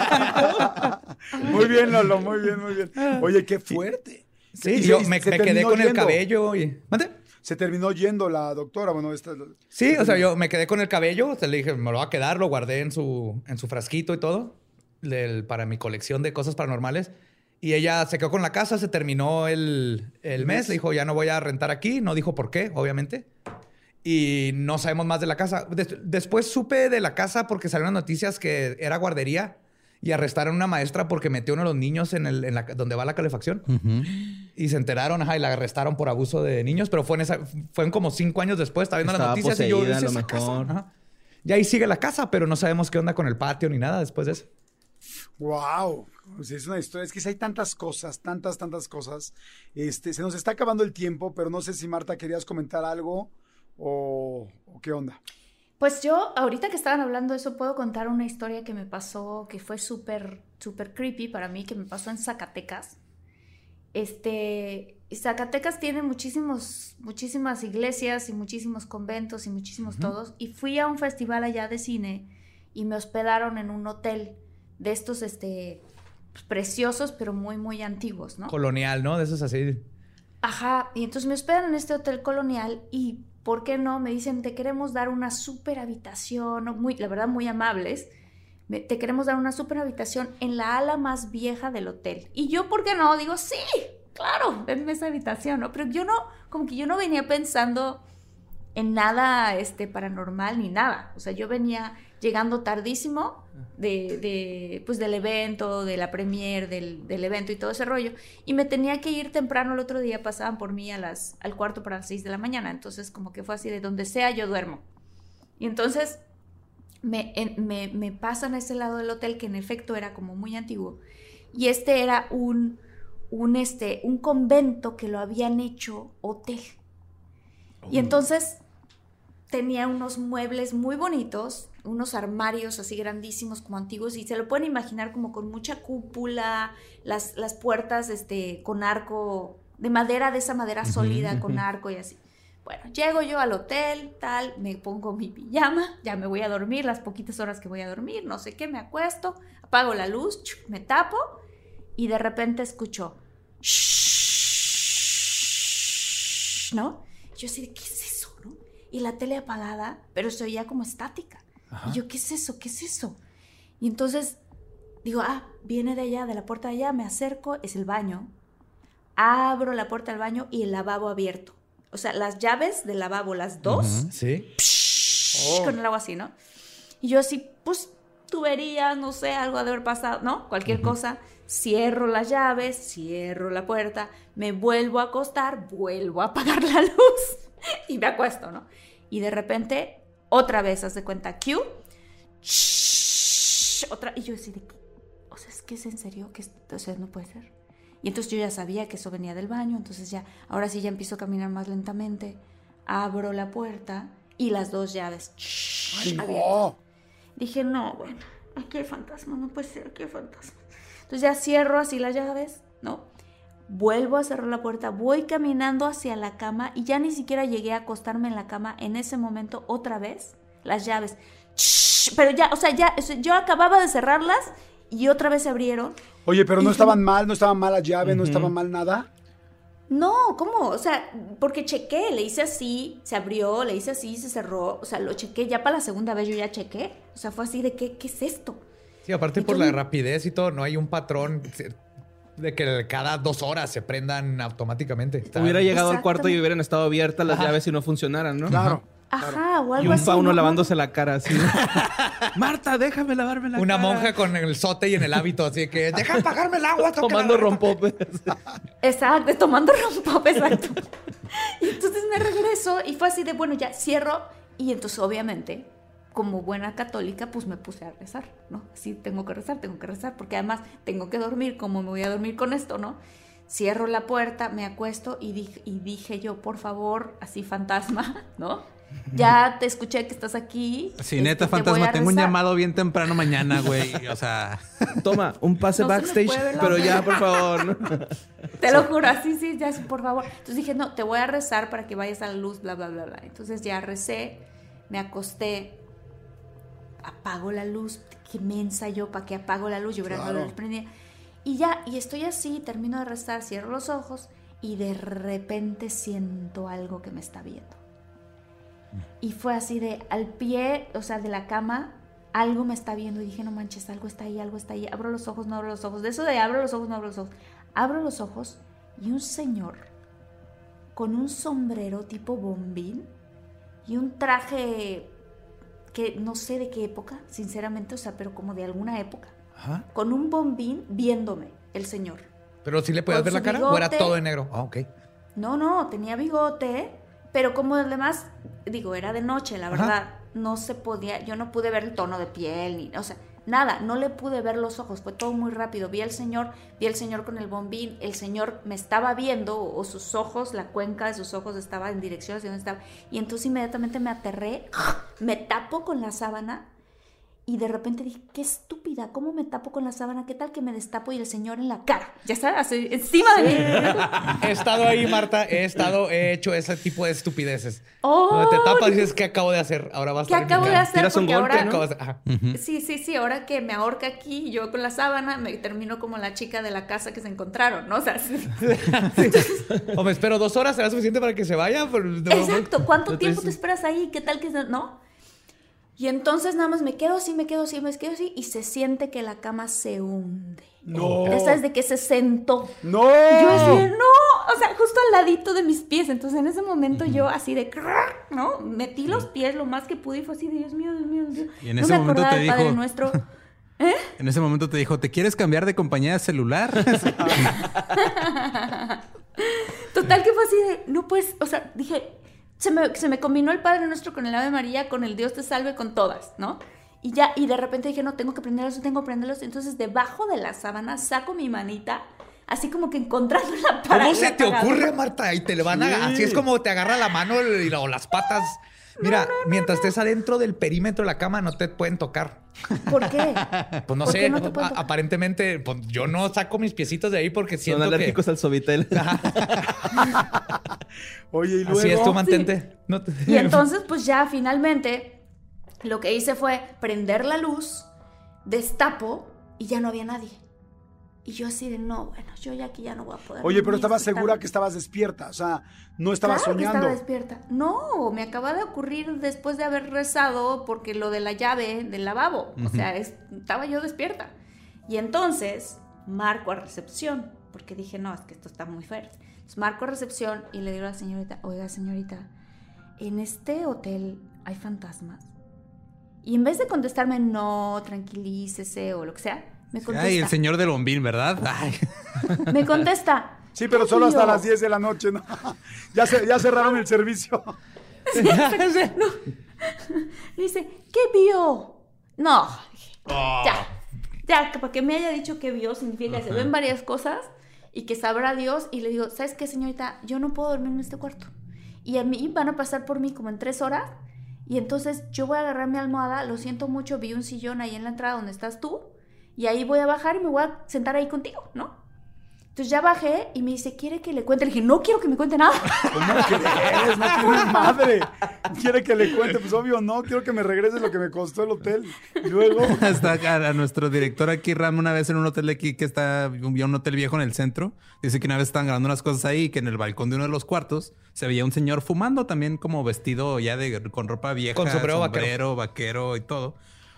Muy bien, Lolo, muy bien, muy bien. Oye, qué fuerte. Sí, y yo se, me, se me quedé con yendo. el cabello. Y... ¿Mande? Se terminó yendo la doctora. Bueno, esta... Sí, o sea, yo me quedé con el cabello. O sea, le dije, me lo voy a quedar. Lo guardé en su, en su frasquito y todo. Del, para mi colección de cosas paranormales. Y ella se quedó con la casa, se terminó el, el mes. Le dijo, ya no voy a rentar aquí. No dijo por qué, obviamente. Y no sabemos más de la casa. Des, después supe de la casa porque salieron noticias que era guardería. Y arrestaron a una maestra porque metió a uno de los niños en, el, en la, donde va la calefacción. Uh-huh. Y se enteraron, ajá, y la arrestaron por abuso de niños. Pero fue en, esa, fue en como cinco años después. Estaba viendo Estaba las noticias poseída, y yo... a lo mejor. Ajá. Y ahí sigue la casa, pero no sabemos qué onda con el patio ni nada después de eso. Wow, o sea, es una historia, es que hay tantas cosas, tantas, tantas cosas. Este, se nos está acabando el tiempo, pero no sé si Marta querías comentar algo o, o qué onda. Pues yo, ahorita que estaban hablando de eso, puedo contar una historia que me pasó, que fue súper, súper creepy para mí, que me pasó en Zacatecas. Este, Zacatecas tiene muchísimos, muchísimas iglesias y muchísimos conventos y muchísimos uh-huh. todos. Y fui a un festival allá de cine y me hospedaron en un hotel de estos, este, pues, preciosos, pero muy, muy antiguos, ¿no? Colonial, ¿no? De esos así. Ajá, y entonces me hospedan en este hotel colonial y, ¿por qué no? Me dicen, te queremos dar una súper habitación, muy, la verdad, muy amables. Me, te queremos dar una súper habitación en la ala más vieja del hotel. Y yo, ¿por qué no? Digo, sí, claro, denme esa habitación, ¿no? Pero yo no, como que yo no venía pensando en nada este, paranormal ni nada. O sea, yo venía llegando tardísimo de, de, pues, del evento, de la premiere, del, del evento y todo ese rollo. Y me tenía que ir temprano el otro día, pasaban por mí a las, al cuarto para las seis de la mañana. Entonces, como que fue así, de donde sea yo duermo. Y entonces me, en, me, me pasan a ese lado del hotel, que en efecto era como muy antiguo. Y este era un, un, este, un convento que lo habían hecho hotel. Y entonces tenía unos muebles muy bonitos, unos armarios así grandísimos como antiguos, y se lo pueden imaginar como con mucha cúpula, las, las puertas este, con arco, de madera, de esa madera sólida, uh-huh, con uh-huh. arco y así. Bueno, llego yo al hotel, tal, me pongo mi pijama, ya me voy a dormir, las poquitas horas que voy a dormir, no sé qué, me acuesto, apago la luz, me tapo, y de repente escucho shhh, ¿no? Yo así, ¿qué es eso, no? Y la tele apagada, pero se oía como estática. Ajá. Y yo, ¿qué es eso? ¿Qué es eso? Y entonces digo, ah, viene de allá, de la puerta de allá, me acerco, es el baño. Abro la puerta del baño y el lavabo abierto. O sea, las llaves del lavabo, las dos. Uh-huh. Sí. Psh, oh. Con el agua así, ¿no? Y yo así, pues, tubería, no sé, algo ha de haber pasado, ¿no? Cualquier uh-huh. cosa. Cierro las llaves, cierro la puerta, me vuelvo a acostar, vuelvo a apagar la luz y me acuesto, ¿no? Y de repente, otra vez, haz de cuenta, Q. Shh, otra, y yo así de, o sea, es que es en serio, que o sea, no puede ser. Y entonces yo ya sabía que eso venía del baño, entonces ya, ahora sí ya empiezo a caminar más lentamente, abro la puerta y las dos llaves. Shh, ¡Ay, no! Dije, no, bueno, aquí hay fantasma, no puede ser, aquí hay fantasma. Entonces ya cierro así las llaves, ¿no? Vuelvo a cerrar la puerta, voy caminando hacia la cama y ya ni siquiera llegué a acostarme en la cama en ese momento otra vez, las llaves. Shh, pero ya, o sea, ya, yo acababa de cerrarlas y otra vez se abrieron. Oye, pero no estaban mal, no estaban mal las llaves, uh-huh. no estaba mal nada. No, ¿cómo? O sea, porque chequé, le hice así, se abrió, le hice así, se cerró, o sea, lo chequé, ya para la segunda vez yo ya chequé, o sea, fue así de, ¿qué, qué es esto? Sí, aparte por la rapidez y todo, no hay un patrón de que cada dos horas se prendan automáticamente. Está... Hubiera llegado al cuarto y hubieran estado abiertas las Ajá. llaves y no funcionaran, ¿no? Claro. Ajá, claro. o algo Y un así, fauno ¿no? lavándose la cara así. Marta, déjame lavarme la Una cara. Una monja con el sote y en el hábito, así que deja apagarme el agua. Tomando rompopes. Exacto, tomando rompopes, exacto. Y entonces me regreso y fue así de, bueno, ya cierro. Y entonces, obviamente, como buena católica, pues me puse a rezar, ¿no? Así tengo que rezar, tengo que rezar, porque además tengo que dormir, ¿cómo me voy a dormir con esto, no? Cierro la puerta, me acuesto y dije, y dije yo, por favor, así fantasma, ¿no? Ya te escuché que estás aquí. Sí, este, neta, fantasma, tengo un llamado bien temprano mañana, güey. O sea... Toma, un pase no backstage, pero ya, por favor. ¿no? Te lo juro, sí, sí, ya, por favor. Entonces dije, no, te voy a rezar para que vayas a la luz, bla, bla, bla, bla. Entonces ya recé, me acosté, apago la luz. Qué mensa yo, ¿para qué apago la luz? Yo hubiera claro. la luz prendida. Y ya, y estoy así, termino de rezar, cierro los ojos y de repente siento algo que me está viendo. Y fue así de, al pie, o sea, de la cama, algo me está viendo. Y dije, no manches, algo está ahí, algo está ahí. Abro los ojos, no abro los ojos. De eso de abro los ojos, no abro los ojos. Abro los ojos y un señor con un sombrero tipo bombín y un traje que no sé de qué época, sinceramente, o sea, pero como de alguna época. Ajá. Con un bombín viéndome, el señor. ¿Pero sí le podías ver la cara bigote, o era todo de negro? Ah, ok. No, no, tenía bigote, pero como el demás, digo, era de noche, la verdad, Ajá. no se podía, yo no pude ver el tono de piel, ni, o sea, nada, no le pude ver los ojos, fue todo muy rápido. Vi al señor, vi al señor con el bombín, el señor me estaba viendo, o, o sus ojos, la cuenca de sus ojos estaba en dirección hacia donde estaba, y entonces inmediatamente me aterré, me tapo con la sábana, y de repente dije, qué estúpida, ¿cómo me tapo con la sábana? ¿Qué tal que me destapo y el señor en la cara? Ya sabes, encima de mí. He estado ahí, Marta, he estado, he hecho ese tipo de estupideces. Oh, donde te tapas y dices, ¿qué acabo de hacer? Ahora vas a estar ¿Qué acabo de hacer? Tiras un golpe, ahora, ¿no? Uh-huh. Sí, sí, sí, ahora que me ahorca aquí, yo con la sábana, me termino como la chica de la casa que se encontraron, ¿no? O sea, sí. O me espero dos horas, ¿será suficiente para que se vaya? Exacto, ¿cuánto tiempo te esperas ahí? ¿Qué tal que no? Y entonces nada más me quedo así, me quedo así, me quedo así y se siente que la cama se hunde. No. Ya sabes de que se sentó. No. Y yo así de, no, o sea, justo al ladito de mis pies. Entonces en ese momento uh-huh. yo así de, ¿no? Metí los pies lo más que pude y fue así de, Dios mío, Dios mío, Dios mío. Y en no ese me momento te dijo, Padre Nuestro. ¿Eh? En ese momento te dijo, ¿te quieres cambiar de compañía de celular? Total que fue así de, no pues, o sea, dije... Se me, se me combinó el Padre Nuestro con el Ave María, con el Dios te salve, con todas, ¿no? Y ya, y de repente dije, no, tengo que prenderlos, tengo que prenderlos. Entonces, debajo de la sábana, saco mi manita, así como que encontrando la pared. ¿Cómo se te ocurre, Marta? Y te le van a... Sí. Así es como te agarra la mano y, o las patas. Mira, no, no, no, mientras no. estés adentro del perímetro de la cama, no te pueden tocar. ¿Por qué? Pues no ¿Por sé, no a, aparentemente, pues yo no saco mis piecitos de ahí porque siento Son alérgicos que... al Sovitel. Oye, y luego... Así es, tú mantente. Sí. No te... Y entonces, pues ya, finalmente, lo que hice fue prender la luz, destapo, y ya no había nadie. Y yo así de, no, bueno, yo ya aquí ya no voy a poder. Oye, pero estabas segura que estabas despierta, o sea, no estabas claro soñando. Que estaba despierta. No, me acaba de ocurrir después de haber rezado porque lo de la llave del lavabo, uh-huh. o sea, es, estaba yo despierta. Y entonces marco a recepción, porque dije, no, es que esto está muy fuerte. Entonces, marco a recepción y le digo a la señorita, oiga, señorita, en este hotel hay fantasmas. Y en vez de contestarme, no, tranquilícese o lo que sea, me contesta. Ay, el señor del bombín, ¿verdad? Ay. Me contesta. Sí, pero solo hasta las diez de la noche, ¿no? Ya, se, ya cerraron el servicio. Sí, no. Dice, ¿qué vio? No. Oh. Ya. Ya, que para que me haya dicho que vio significa que uh-huh. se ven varias cosas y que sabrá Dios. Y le digo, ¿sabes qué, señorita? Yo no puedo dormir en este cuarto. Y a mí van a pasar por mí como en tres horas. Y entonces yo voy a agarrar mi almohada. Lo siento mucho, vi un sillón ahí en la entrada donde estás tú. Y ahí voy a bajar y me voy a sentar ahí contigo, ¿no? Entonces ya bajé y me dice, ¿quiere que le cuente? Le dije, no quiero que me cuente nada. ¿Cómo crees? No tienes madre. ¿Quiere que le cuente? Pues obvio no. Quiero que me regrese lo que me costó el hotel. Y luego... Hasta a nuestro director aquí, Ram, una vez en un hotel de aquí que está... un hotel viejo en el centro. Dice que una vez estaban grabando unas cosas ahí y que en el balcón de uno de los cuartos se veía un señor fumando también como vestido ya de con ropa vieja. Con sombrero, sombrero vaquero. vaquero y todo.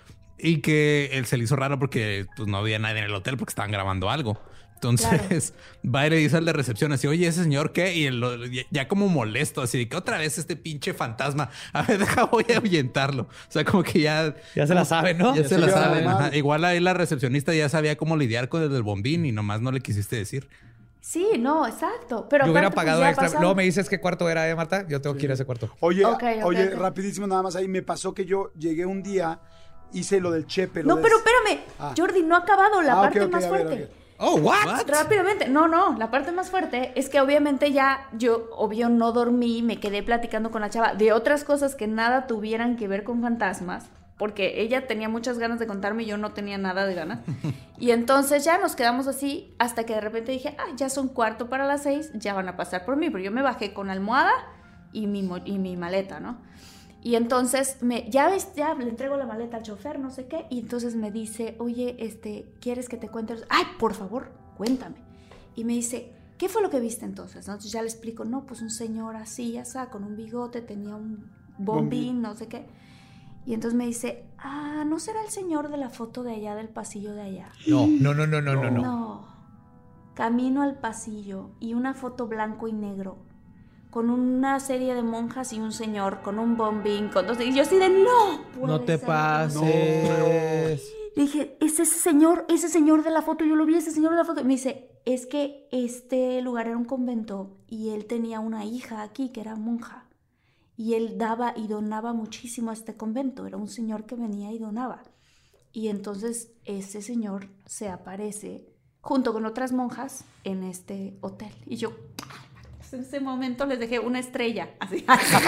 Y que él se le hizo raro porque pues, no había nadie en el hotel porque estaban grabando algo. Entonces claro. va y le dice al de recepción así, oye, ¿ese señor qué? Y él, ya como molesto, así de que otra vez este pinche fantasma. A ver, deja, voy a ahuyentarlo. O sea, como que ya... Ya se la sabe, ¿no? Ya, ya se, se la sabe. Igual ahí la recepcionista ya sabía cómo lidiar con el del bombín y nomás no le quisiste decir. Sí, no, exacto. Pero yo hubiera pagado pues extra. Luego me dices qué cuarto era, ¿eh, Marta? Yo tengo sí. que ir a ese cuarto. Oye, okay, okay, oye, okay. rapidísimo nada más ahí. Me pasó que yo llegué un día, hice lo del chepe. Lo no, des... pero espérame. Ah. Jordi, no ha acabado la ah, parte okay, okay, más a ver, fuerte. okay. Oh, what? what? Rápidamente. No, no. La parte más fuerte es que obviamente ya yo, obvio, no dormí. Me quedé platicando con la chava de otras cosas que nada tuvieran que ver con fantasmas. Porque ella tenía muchas ganas de contarme y yo no tenía nada de ganas. Y entonces ya nos quedamos así hasta que de repente dije, ah, ya son cuarto para las seis, ya van a pasar por mí. Pero yo me bajé con almohada y mi, y mi maleta, ¿no? Y entonces, me, ya ves, ya le entrego la maleta al chofer, no sé qué. Y entonces me dice, oye, este, ¿quieres que te cuente? Ay, por favor, cuéntame. Y me dice, ¿qué fue lo que viste entonces? Entonces ya le explico, no, pues un señor así, ya está, con un bigote, tenía un bombín, no sé qué. Y entonces me dice, ah, ¿no será el señor de la foto de allá, del pasillo de allá? No, no, no, no, no, no. No, no. Camino al pasillo y una foto blanco y negro, con una serie de monjas y un señor con un bombín, con dos... Y yo así de, no, no te ser. pases. No. Dije, es ese señor, ese señor de la foto, yo lo vi, ese señor de la foto. Y me dice, es que este lugar era un convento y él tenía una hija aquí que era monja. Y él daba y donaba muchísimo a este convento. Era un señor que venía y donaba. Y entonces ese señor se aparece junto con otras monjas en este hotel. Y yo... en ese momento les dejé una estrella. Así.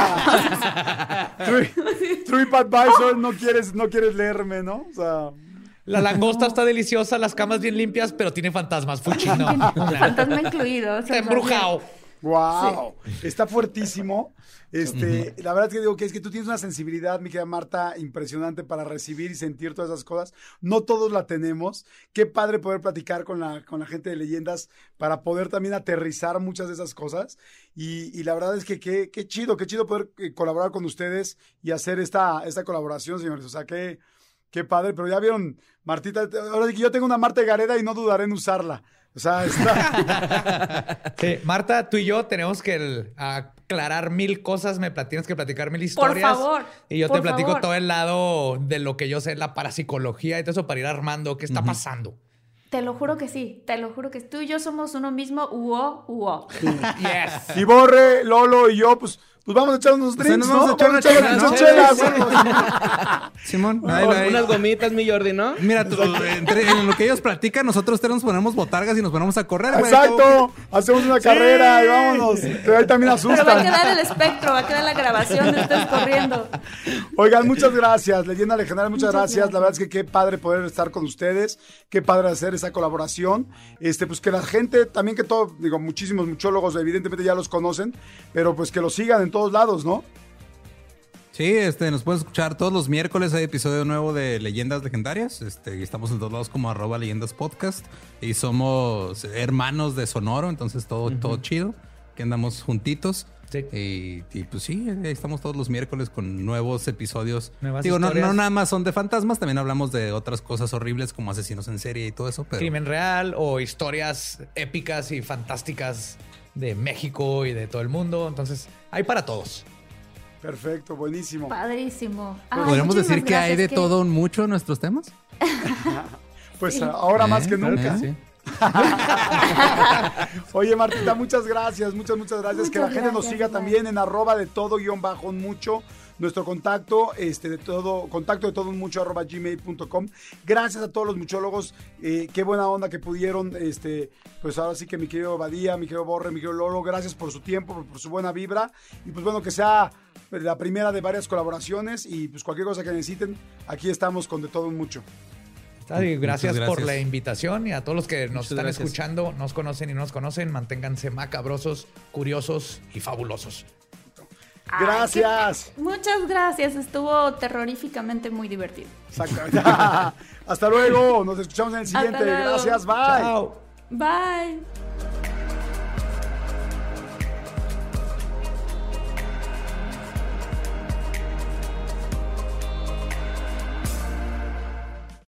TripAdvisor, no quieres, no quieres leerme, ¿no? O sea... La langosta está deliciosa, las camas bien limpias, pero tiene fantasmas. Fuchino. Fantasma incluido. Está embrujado. Wow, sí. Está fuertísimo. Este, uh-huh. La verdad es que digo que es que tú tienes una sensibilidad, mi querida Marta, impresionante para recibir y sentir todas esas cosas. No todos la tenemos. Qué padre poder platicar con la, con la gente de leyendas para poder también aterrizar muchas de esas cosas. Y, y la verdad es que qué, qué chido, qué chido poder eh, colaborar con ustedes y hacer esta, esta colaboración, señores. O sea, qué, qué padre. Pero ya vieron, Martita, ahora sí que yo tengo una Marta Gareda y no dudaré en usarla. O sea, está... Sí, Marta, tú y yo tenemos que el, aclarar mil cosas. Me tienes que platicar mil historias. Por favor. Y yo por te platico favor. todo el lado de lo que yo sé, la parapsicología y todo eso para ir armando. ¿Qué está uh-huh. pasando? Te lo juro que sí. Te lo juro que tú y yo somos uno mismo. Uo, uo. Sí. Yes. Y Borre, Lolo y yo, pues... Pues vamos a echar unos drinks, ¿no? Vamos a echar vamos una chela, chela, ¿no? chelas. Sí, sí. Simón, no, ahí, ahí. Unas gomitas, mi Jordi, ¿no? Mira, tú, entre, en lo que ellos platican, nosotros te nos ponemos botargas y nos ponemos a correr. Exacto. Güey, hacemos una carrera sí. y vámonos. Pero ahí también asustan. Pero va a quedar el espectro, va a quedar la grabación de ustedes corriendo. Oigan, muchas gracias. Leyenda Legendaria, muchas, muchas gracias. gracias. La verdad es que qué padre poder estar con ustedes. Qué padre hacer esa colaboración. Este, pues que la gente, también que todo, digo, muchísimos muchólogos, evidentemente ya los conocen, pero pues que los sigan en todos lados, ¿no? Sí, este, nos pueden escuchar todos los miércoles. Hay episodio nuevo de Leyendas Legendarias. Este, estamos en todos lados como arroba leyendas podcast. Y somos hermanos de Sonoro, entonces todo, uh-huh. todo chido. Que andamos juntitos. Sí. Y, y pues sí, ahí estamos todos los miércoles con nuevos episodios. Nuevas Digo, no, no nada más son de fantasmas, también hablamos de otras cosas horribles como asesinos en serie y todo eso. Pero... crimen real o historias épicas y fantásticas de México y de todo el mundo. Entonces, hay para todos. Perfecto, buenísimo. Padrísimo. Ay, ¿Podríamos muchísimas decir que hay de gracias, que- todo un mucho en nuestros temas? Pues Sí. ahora más ¿Eh? que nunca. Sí. Oye, Martita, muchas gracias, muchas, muchas gracias. Muchas que la gente nos gracias, siga Omar. también en arroba de todo guión bajo un mucho. Nuestro contacto, este, de todo, contacto de todo un mucho arroba gmail punto com. Gracias a todos los muchólogos. Eh, qué buena onda que pudieron, este, pues ahora sí que mi querido Badía, mi querido Borre, mi querido Lolo, gracias por su tiempo, por, por su buena vibra. Y pues bueno, que sea la primera de varias colaboraciones. Y pues cualquier cosa que necesiten, aquí estamos con de todo un mucho. Está bien, Gracias, Muchas por gracias. la invitación y a todos los que nos Muchas están gracias. escuchando, nos conocen y no nos conocen, manténganse macabrosos, curiosos y fabulosos. Ay, Gracias. qué- Muchas gracias. Estuvo terroríficamente muy divertido. Exacto. Hasta luego. Nos escuchamos en el siguiente. Hasta luego. Gracias. Bye. Chao. Bye.